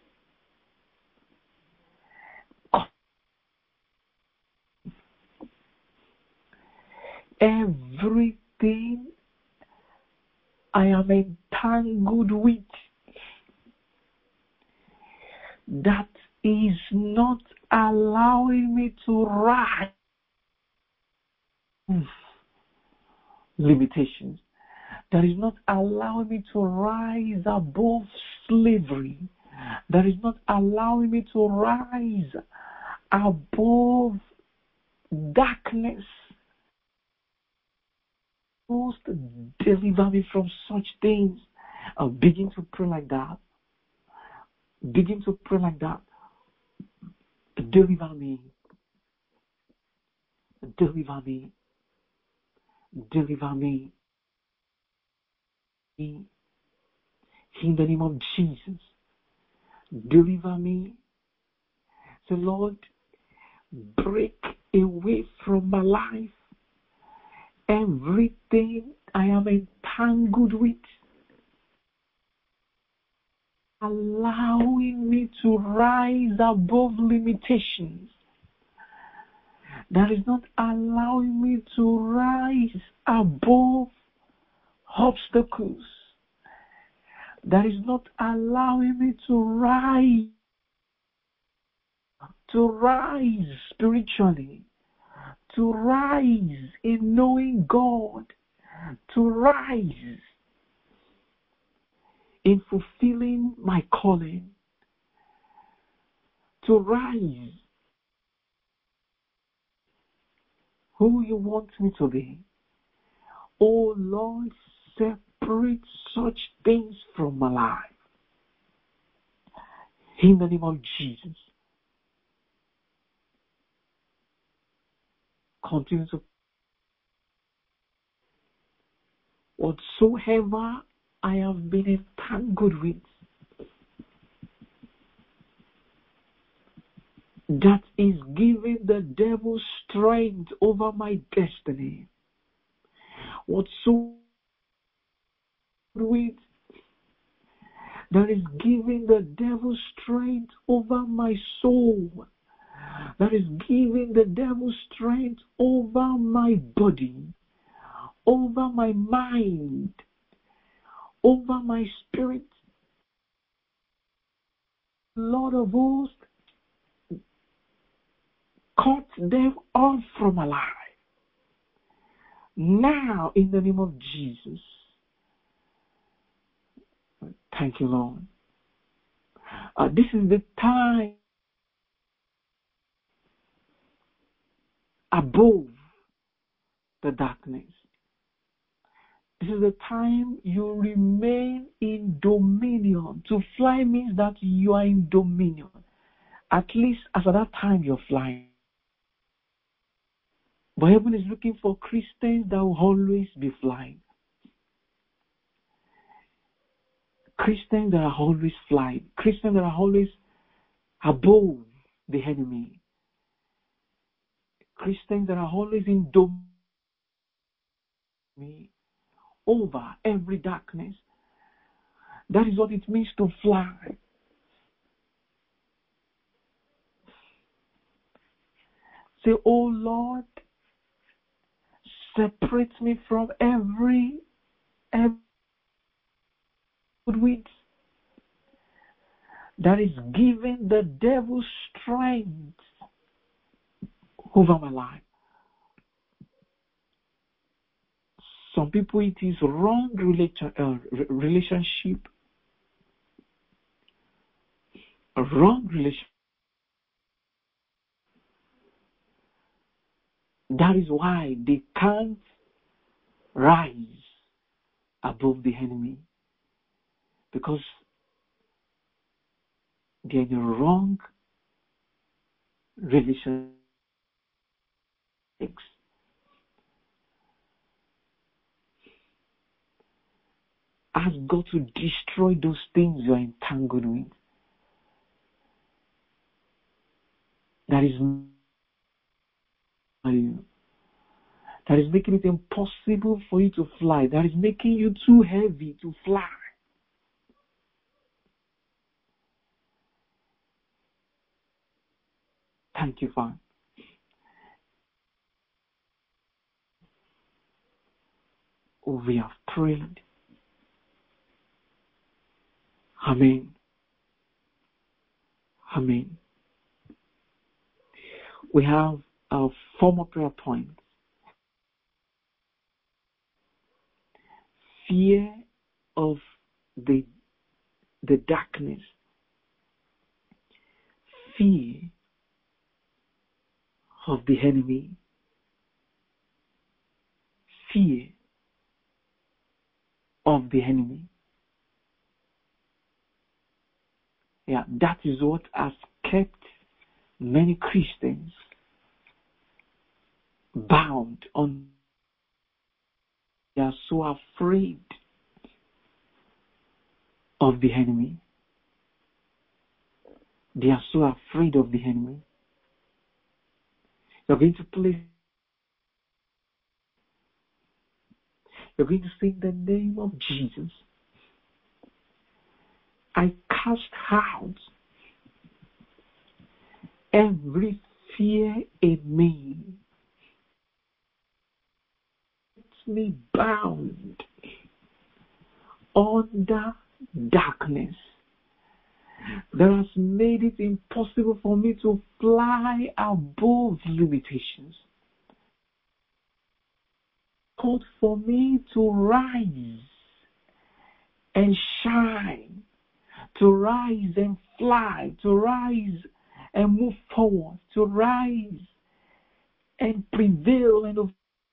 everything I am entangled with that is not allowing me to rise limitations, that is not allowing me to rise above slavery, that is not allowing me to rise above darkness. Most deliver me from such things. Uh, begin to pray like that. Begin to pray like that. Deliver me. Deliver me. Deliver me. In the name of Jesus. Deliver me. So Lord, break away from my life everything I am entangled with, allowing me to rise above limitations, that is not allowing me to rise above obstacles, that is not allowing me to rise, to rise spiritually, to rise in knowing God, to rise in fulfilling my calling, to rise who you want me to be. Oh Lord, separate such things from my life. In the name of Jesus. Continue to whatsoever I have been entangled with, that is giving the devil strength over my destiny. Whatsoever with that is giving the devil strength over my soul, that is giving the devil strength over my body, over my mind, over my spirit. Lord of hosts, cut them off from my life. Now, in the name of Jesus. Thank you, Lord. Uh, this is the time above the darkness. This is the time you remain in dominion. To fly means that you are in dominion. At least as at that time you're flying. But heaven is looking for Christians that will always be flying. Christians that are always flying. Christians that are always above the enemy. Christians that are always in dominion over every darkness. That is what it means to fly. Say, oh Lord, separate me from every every weed that is giving the devil strength over my life. Some people, it is wrong relation, uh, relationship, a wrong relation. That is why they can't rise above the enemy, because they're in a wrong relationship. Ask God to destroy those things you are entangled with. That is that is making it impossible for you to fly. That is making you too heavy to fly. Thank you, Father. We have prayed. Amen. Amen. We have a formal prayer point. Fear of the, the darkness. Fear of the enemy. Fear of the enemy. Yeah, that is what has kept many Christians bound on. They are so afraid of the enemy. They are so afraid of the enemy. You're going to place, you're going to say the name of Jesus. I cast out every fear in me. It's me bound under darkness that has made it impossible for me to fly above limitations. Called for me to rise and shine, to rise and fly, to rise and move forward, to rise and prevail and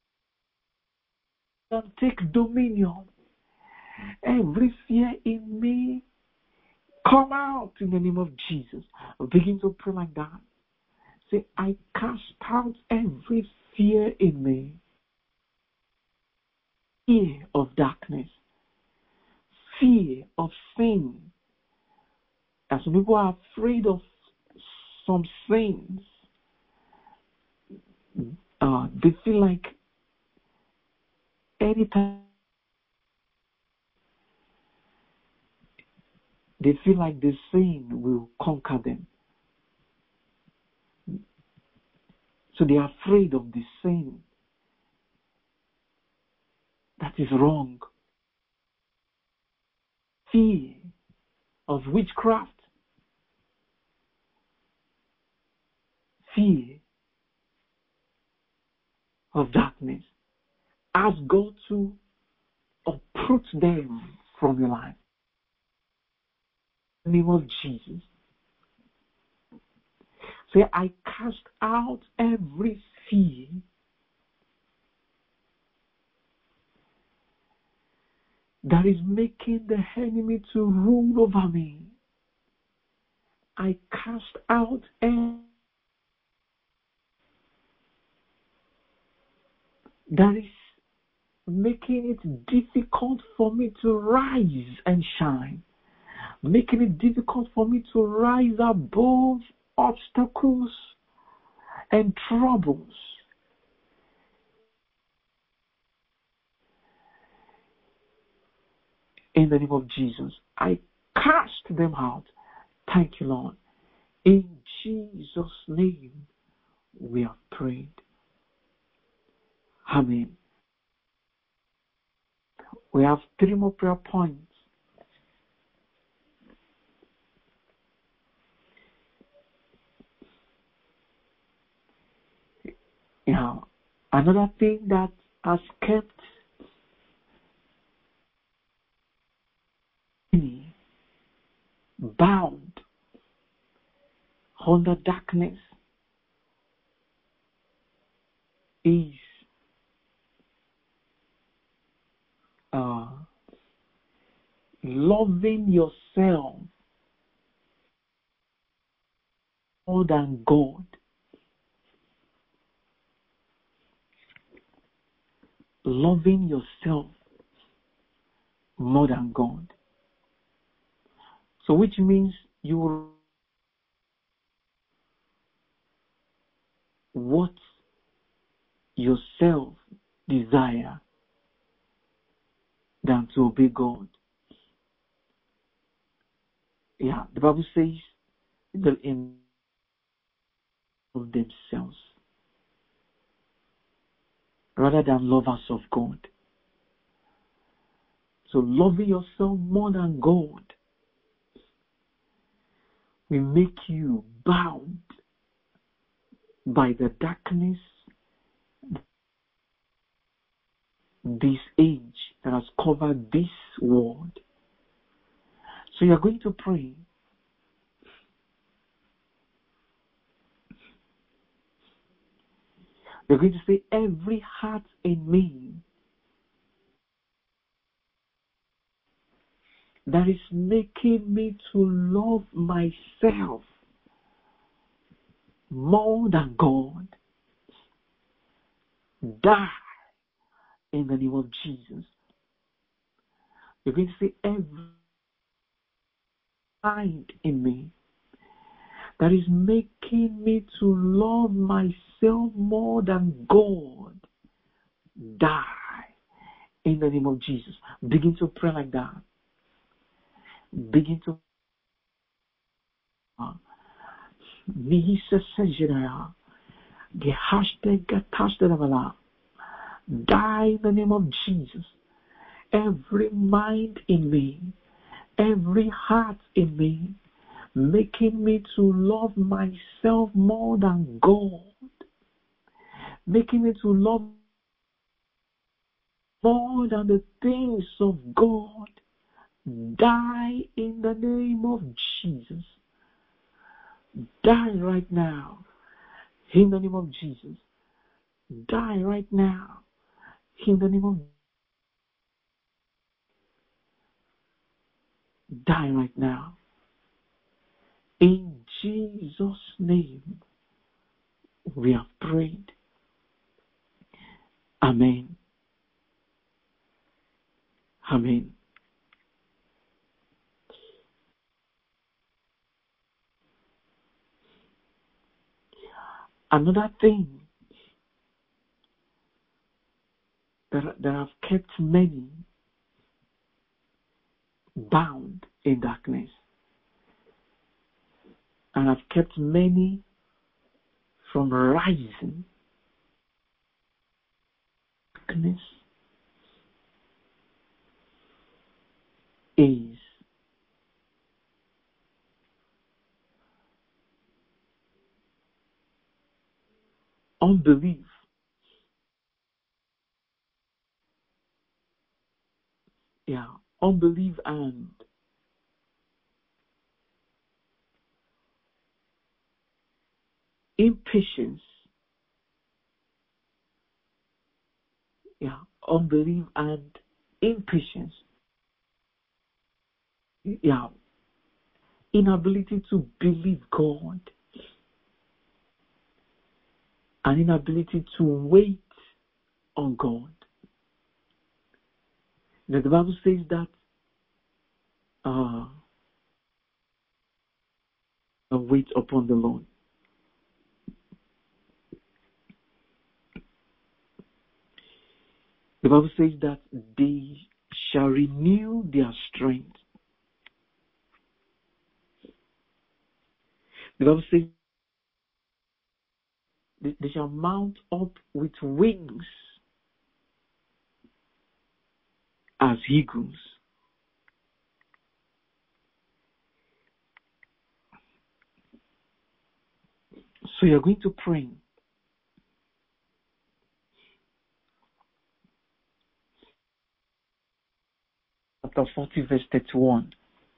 and take dominion. Every fear in me, come out in the name of Jesus. Begin to pray like that. Say, I cast out every fear in me. Fear of darkness. Fear of sin. As some people are afraid of some sins, uh, they feel like anytime they feel like the sin will conquer them. So they are afraid of the sin that is wrong. Fear of witchcraft. Fear of darkness. Ask God to uproot them from your life. In the name of Jesus. Say, I cast out every fear that is making the enemy to rule over me. I cast out every that is making it difficult for me to rise and shine, making it difficult for me to rise above obstacles and troubles. In the name of Jesus, I cast them out. Thank you, Lord. In Jesus' name, we have prayed. Amen. We have three more prayer points. Yeah. Another thing that has kept me bound under darkness is uh, loving yourself more than God. Loving yourself more than God. So which means you what yourself desire than to obey God. Yeah, the Bible says that in of themselves rather than lovers of God. So loving yourself more than God will make you bound by the darkness this age that has covered this world. So you're going to pray. You're going to say, every heart in me that is making me to love myself more than God, die in the name of Jesus. You're going to say, every mind in me that is making me to love myself more than God, die in the name of Jesus. Begin to pray like that. Begin to the hashtag attached to the die in the name of Jesus. Every mind in me every heart in me, making me to love myself more than God, making me to love more than the things of God. Die in the name of Jesus. Die right now in the name of Jesus. Die right now in the name of Die right now. In Jesus' name, we have prayed. Amen. Amen. Another thing that, that have kept many bound in darkness and have kept many from rising darkness is unbelief. Yeah, unbelief and impatience. Yeah, unbelief and impatience. Yeah, inability to believe God, and inability to wait on God. Now, the Bible says that uh, wait upon the Lord. The Bible says that they shall renew their strength. The Bible says they, they shall mount up with wings as eagles. So you're going to pray. Chapter forty, verse thirty-one.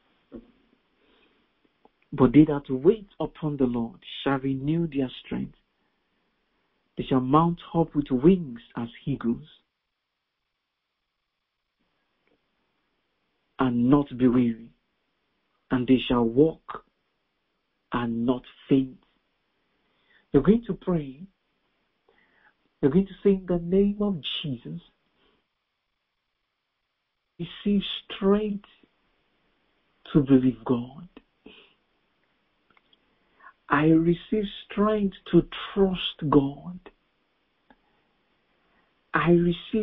But they that wait upon the Lord shall renew their strength. They shall mount up with wings as eagles, and not be weary, and they shall walk and not faint. You're going to pray. You're going to say, in the name of Jesus, receive strength to believe God. I receive strength to trust God. I receive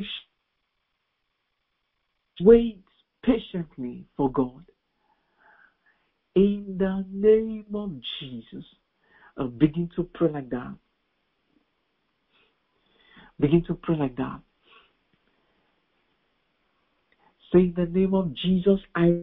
wait patiently for God. In the name of Jesus, uh, begin to pray like that. Begin to pray like that. Say, in the name of Jesus, I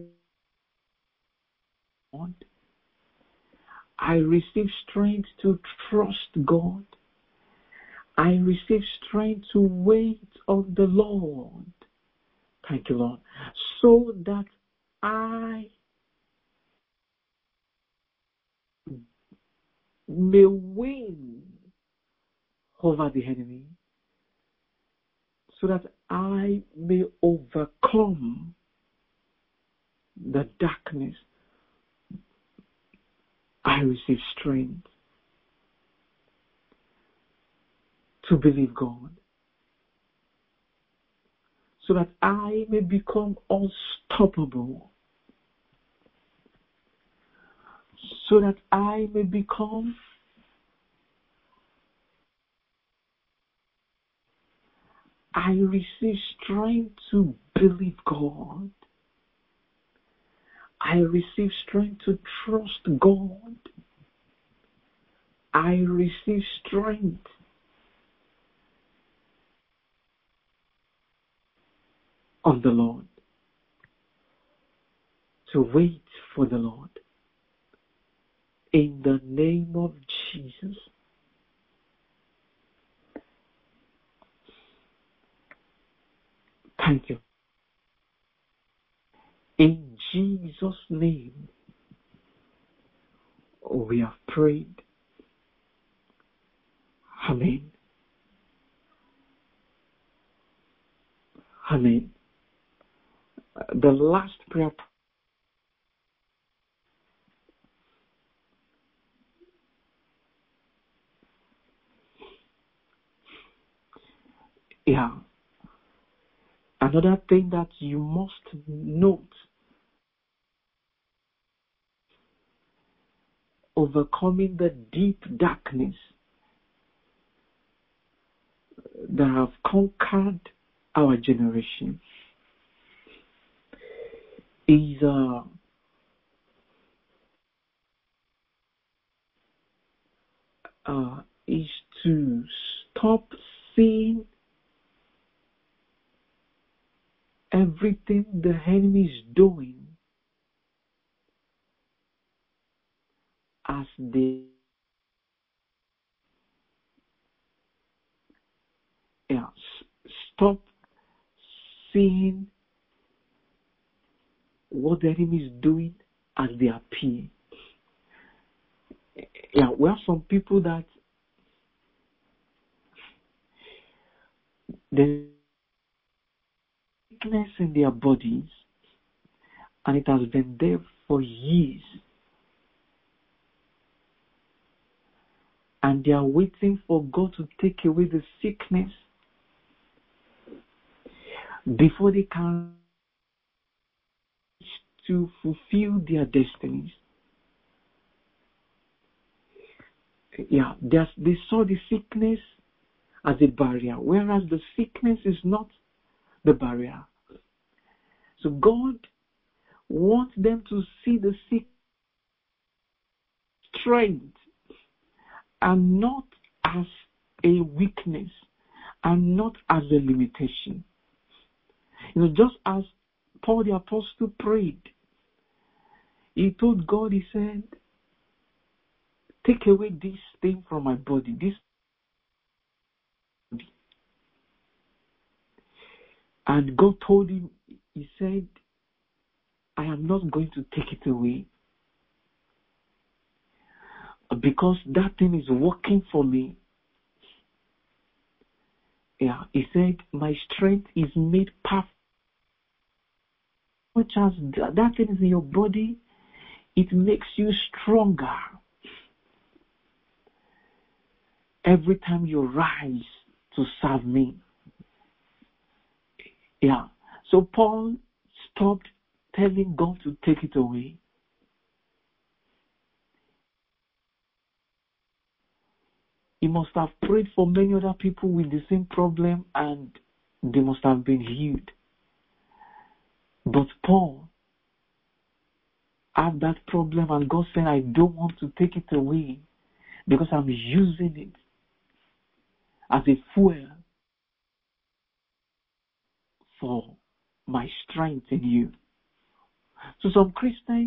want. I receive strength to trust God. I receive strength to wait on the Lord. Thank you, Lord. So that I may win over the enemy. So that I may overcome the darkness. I receive strength to believe God. So that I may become unstoppable. So that I may become I receive strength to believe God. I receive strength to trust God. I receive strength on the Lord. to wait for the Lord. In the name of Jesus. Thank you. In Jesus' name, we have prayed. Amen. Amen. The last prayer. Yeah. Another thing that you must note, overcoming the deep darkness that have conquered our generation, is uh, uh, is to stop seeing everything the enemy is doing as they yeah, s- stop seeing what the enemy is doing as they appear. Yeah, we have some people that the sickness in their bodies, and it has been there for years, and they are waiting for God to take away the sickness before they can to fulfill their destinies. Yeah, there's, they saw the sickness as a barrier, whereas the sickness is not the barrier. So God wants them to see the sick strength and not as a weakness and not as a limitation. You know, just as Paul the Apostle prayed, he told God, he said, take away this thing from my body, this body. And God told him, he said, I am not going to take it away because that thing is working for me. Yeah, he said, my strength is made perfect. Much as that thing is in your body, it makes you stronger every time you rise to serve me. Yeah. So Paul stopped telling God to take it away. He must have prayed for many other people with the same problem and they must have been healed. But Paul had that problem and God said, I don't want to take it away because I'm using it as a fuel for my strength in you. So some Christians,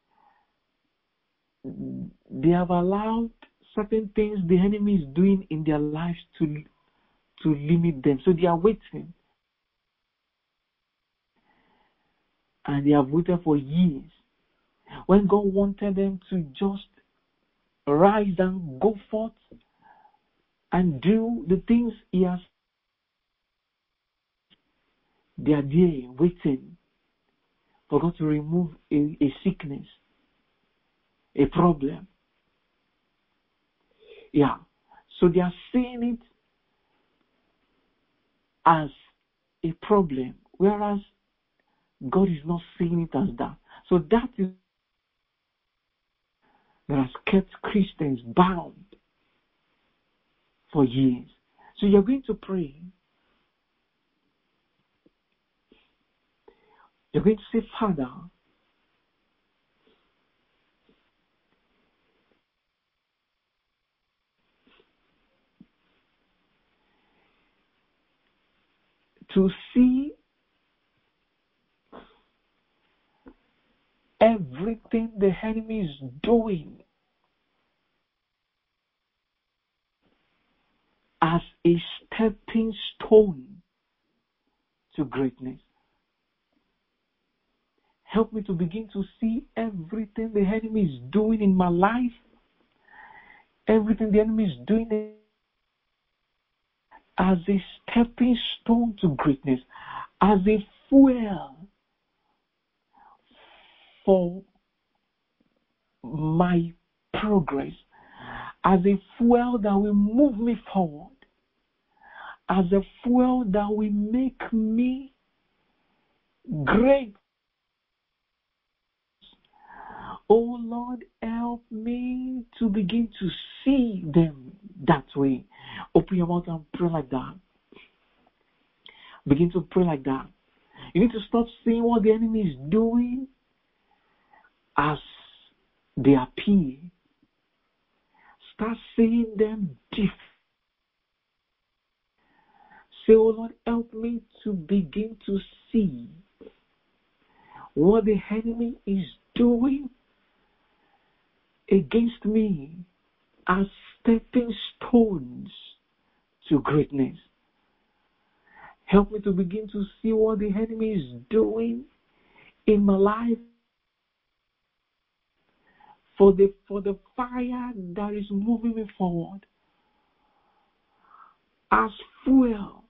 they have allowed certain things the enemy is doing in their lives to, to limit them. So they are waiting. And they have waited for years. When God wanted them to just rise and go forth and do the things He has, they are there waiting for God to remove a, a sickness, a problem. Yeah. So they are seeing it as a problem, whereas God is not seeing it as that. So that is that has kept Christians bound for years. So you're going to pray. You're going to say, Father, to see everything the enemy is doing as a stepping stone to greatness. Help me to begin to see everything the enemy is doing in my life, everything the enemy is doing as a stepping stone to greatness, as a fuel for my progress, as a fuel that will move me forward, as a fuel that will make me great. Oh Lord, help me to begin to see them that way. Open your mouth and pray like that. Begin to pray like that. You need to stop seeing what the enemy is doing as they appear. Start seeing them different. Say, oh Lord, help me to begin to see what the enemy is doing against me as stepping stones to greatness. Help me to begin to see what the enemy is doing in my life for the for the fire that is moving me forward as fuel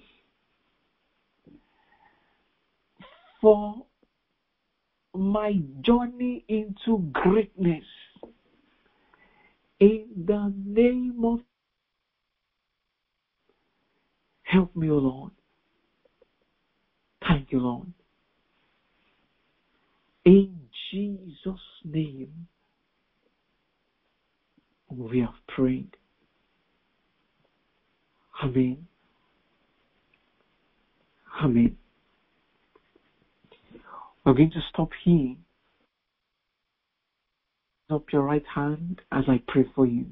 for my journey into greatness. In the name of, help me, O Lord. Thank you, Lord. In Jesus' name, we have prayed. Amen. Amen. We're going to stop here. Up your right hand as I pray for you.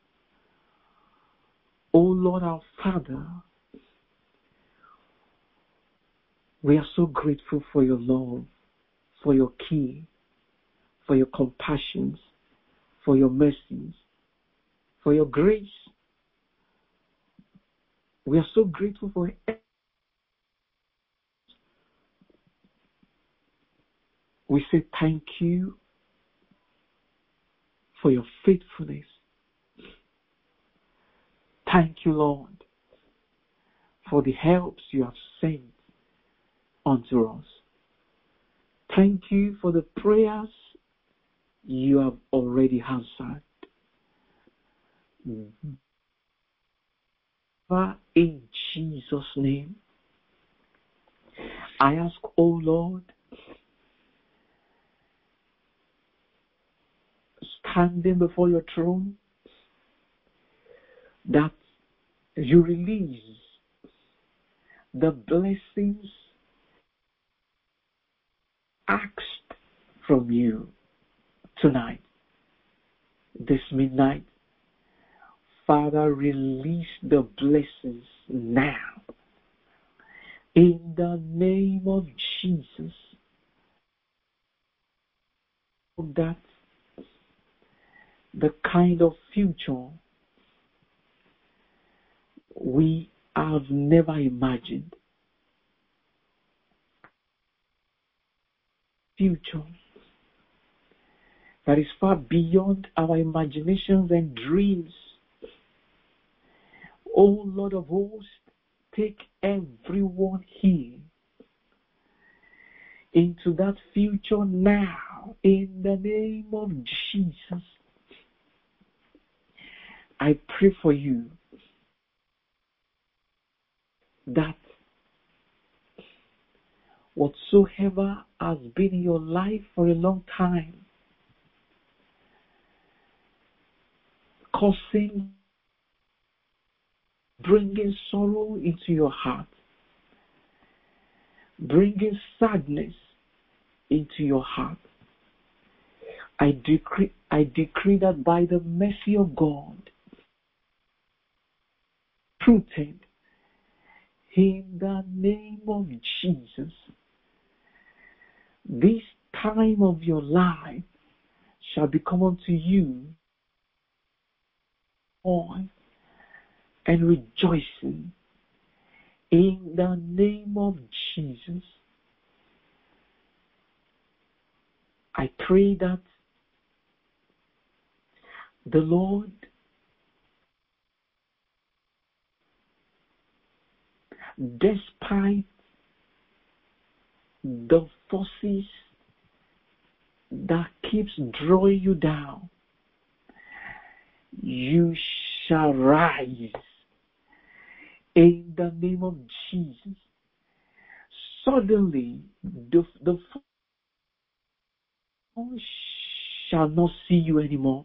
Oh Lord, our Father, we are so grateful for your love, for your care, for your compassions, for your mercies, for your grace. We are so grateful for it. We say thank you for your faithfulness. Thank you, Lord, for the helps you have sent unto us. Thank you for the prayers you have already answered. In Jesus' name, I ask, oh Lord, standing before your throne, that you release the blessings asked from you tonight, this midnight. Father, release the blessings now. In the name of Jesus, that the kind of future we have never imagined, future that is far beyond our imaginations and dreams. O Lord of hosts, take everyone here into that future now, in the name of Jesus. I pray for you that whatsoever has been in your life for a long time, causing, bringing sorrow into your heart, bringing sadness into your heart, I decree, I decree that by the mercy of God, rooted in the name of Jesus, this time of your life shall become unto you joy and rejoicing in the name of Jesus. I pray that the Lord despite the forces that keeps drawing you down, you shall rise in the name of Jesus. Suddenly, the, the force shall not see you anymore.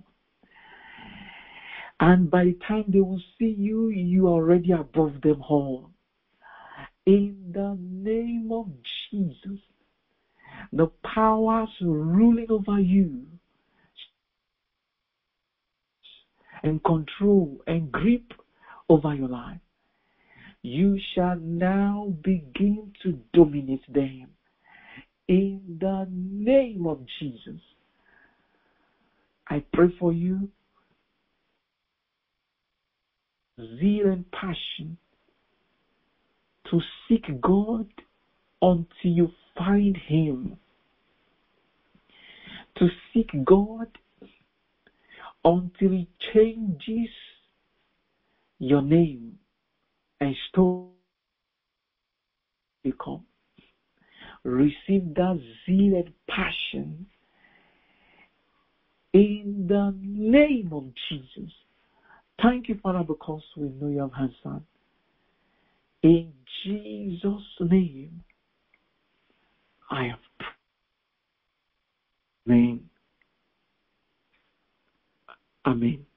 And by the time they will see you, you are already above them all. In the name of Jesus, the powers ruling over you and control and grip over your life, you shall now begin to dominate them. In the name of Jesus, I pray for you zeal and passion to seek God until you find Him. To seek God until He changes your name and story become. Receive that zeal and passion in the name of Jesus. Thank you, Father, because we know you have answered. In Jesus' name, I have prayed. Amen. Amen.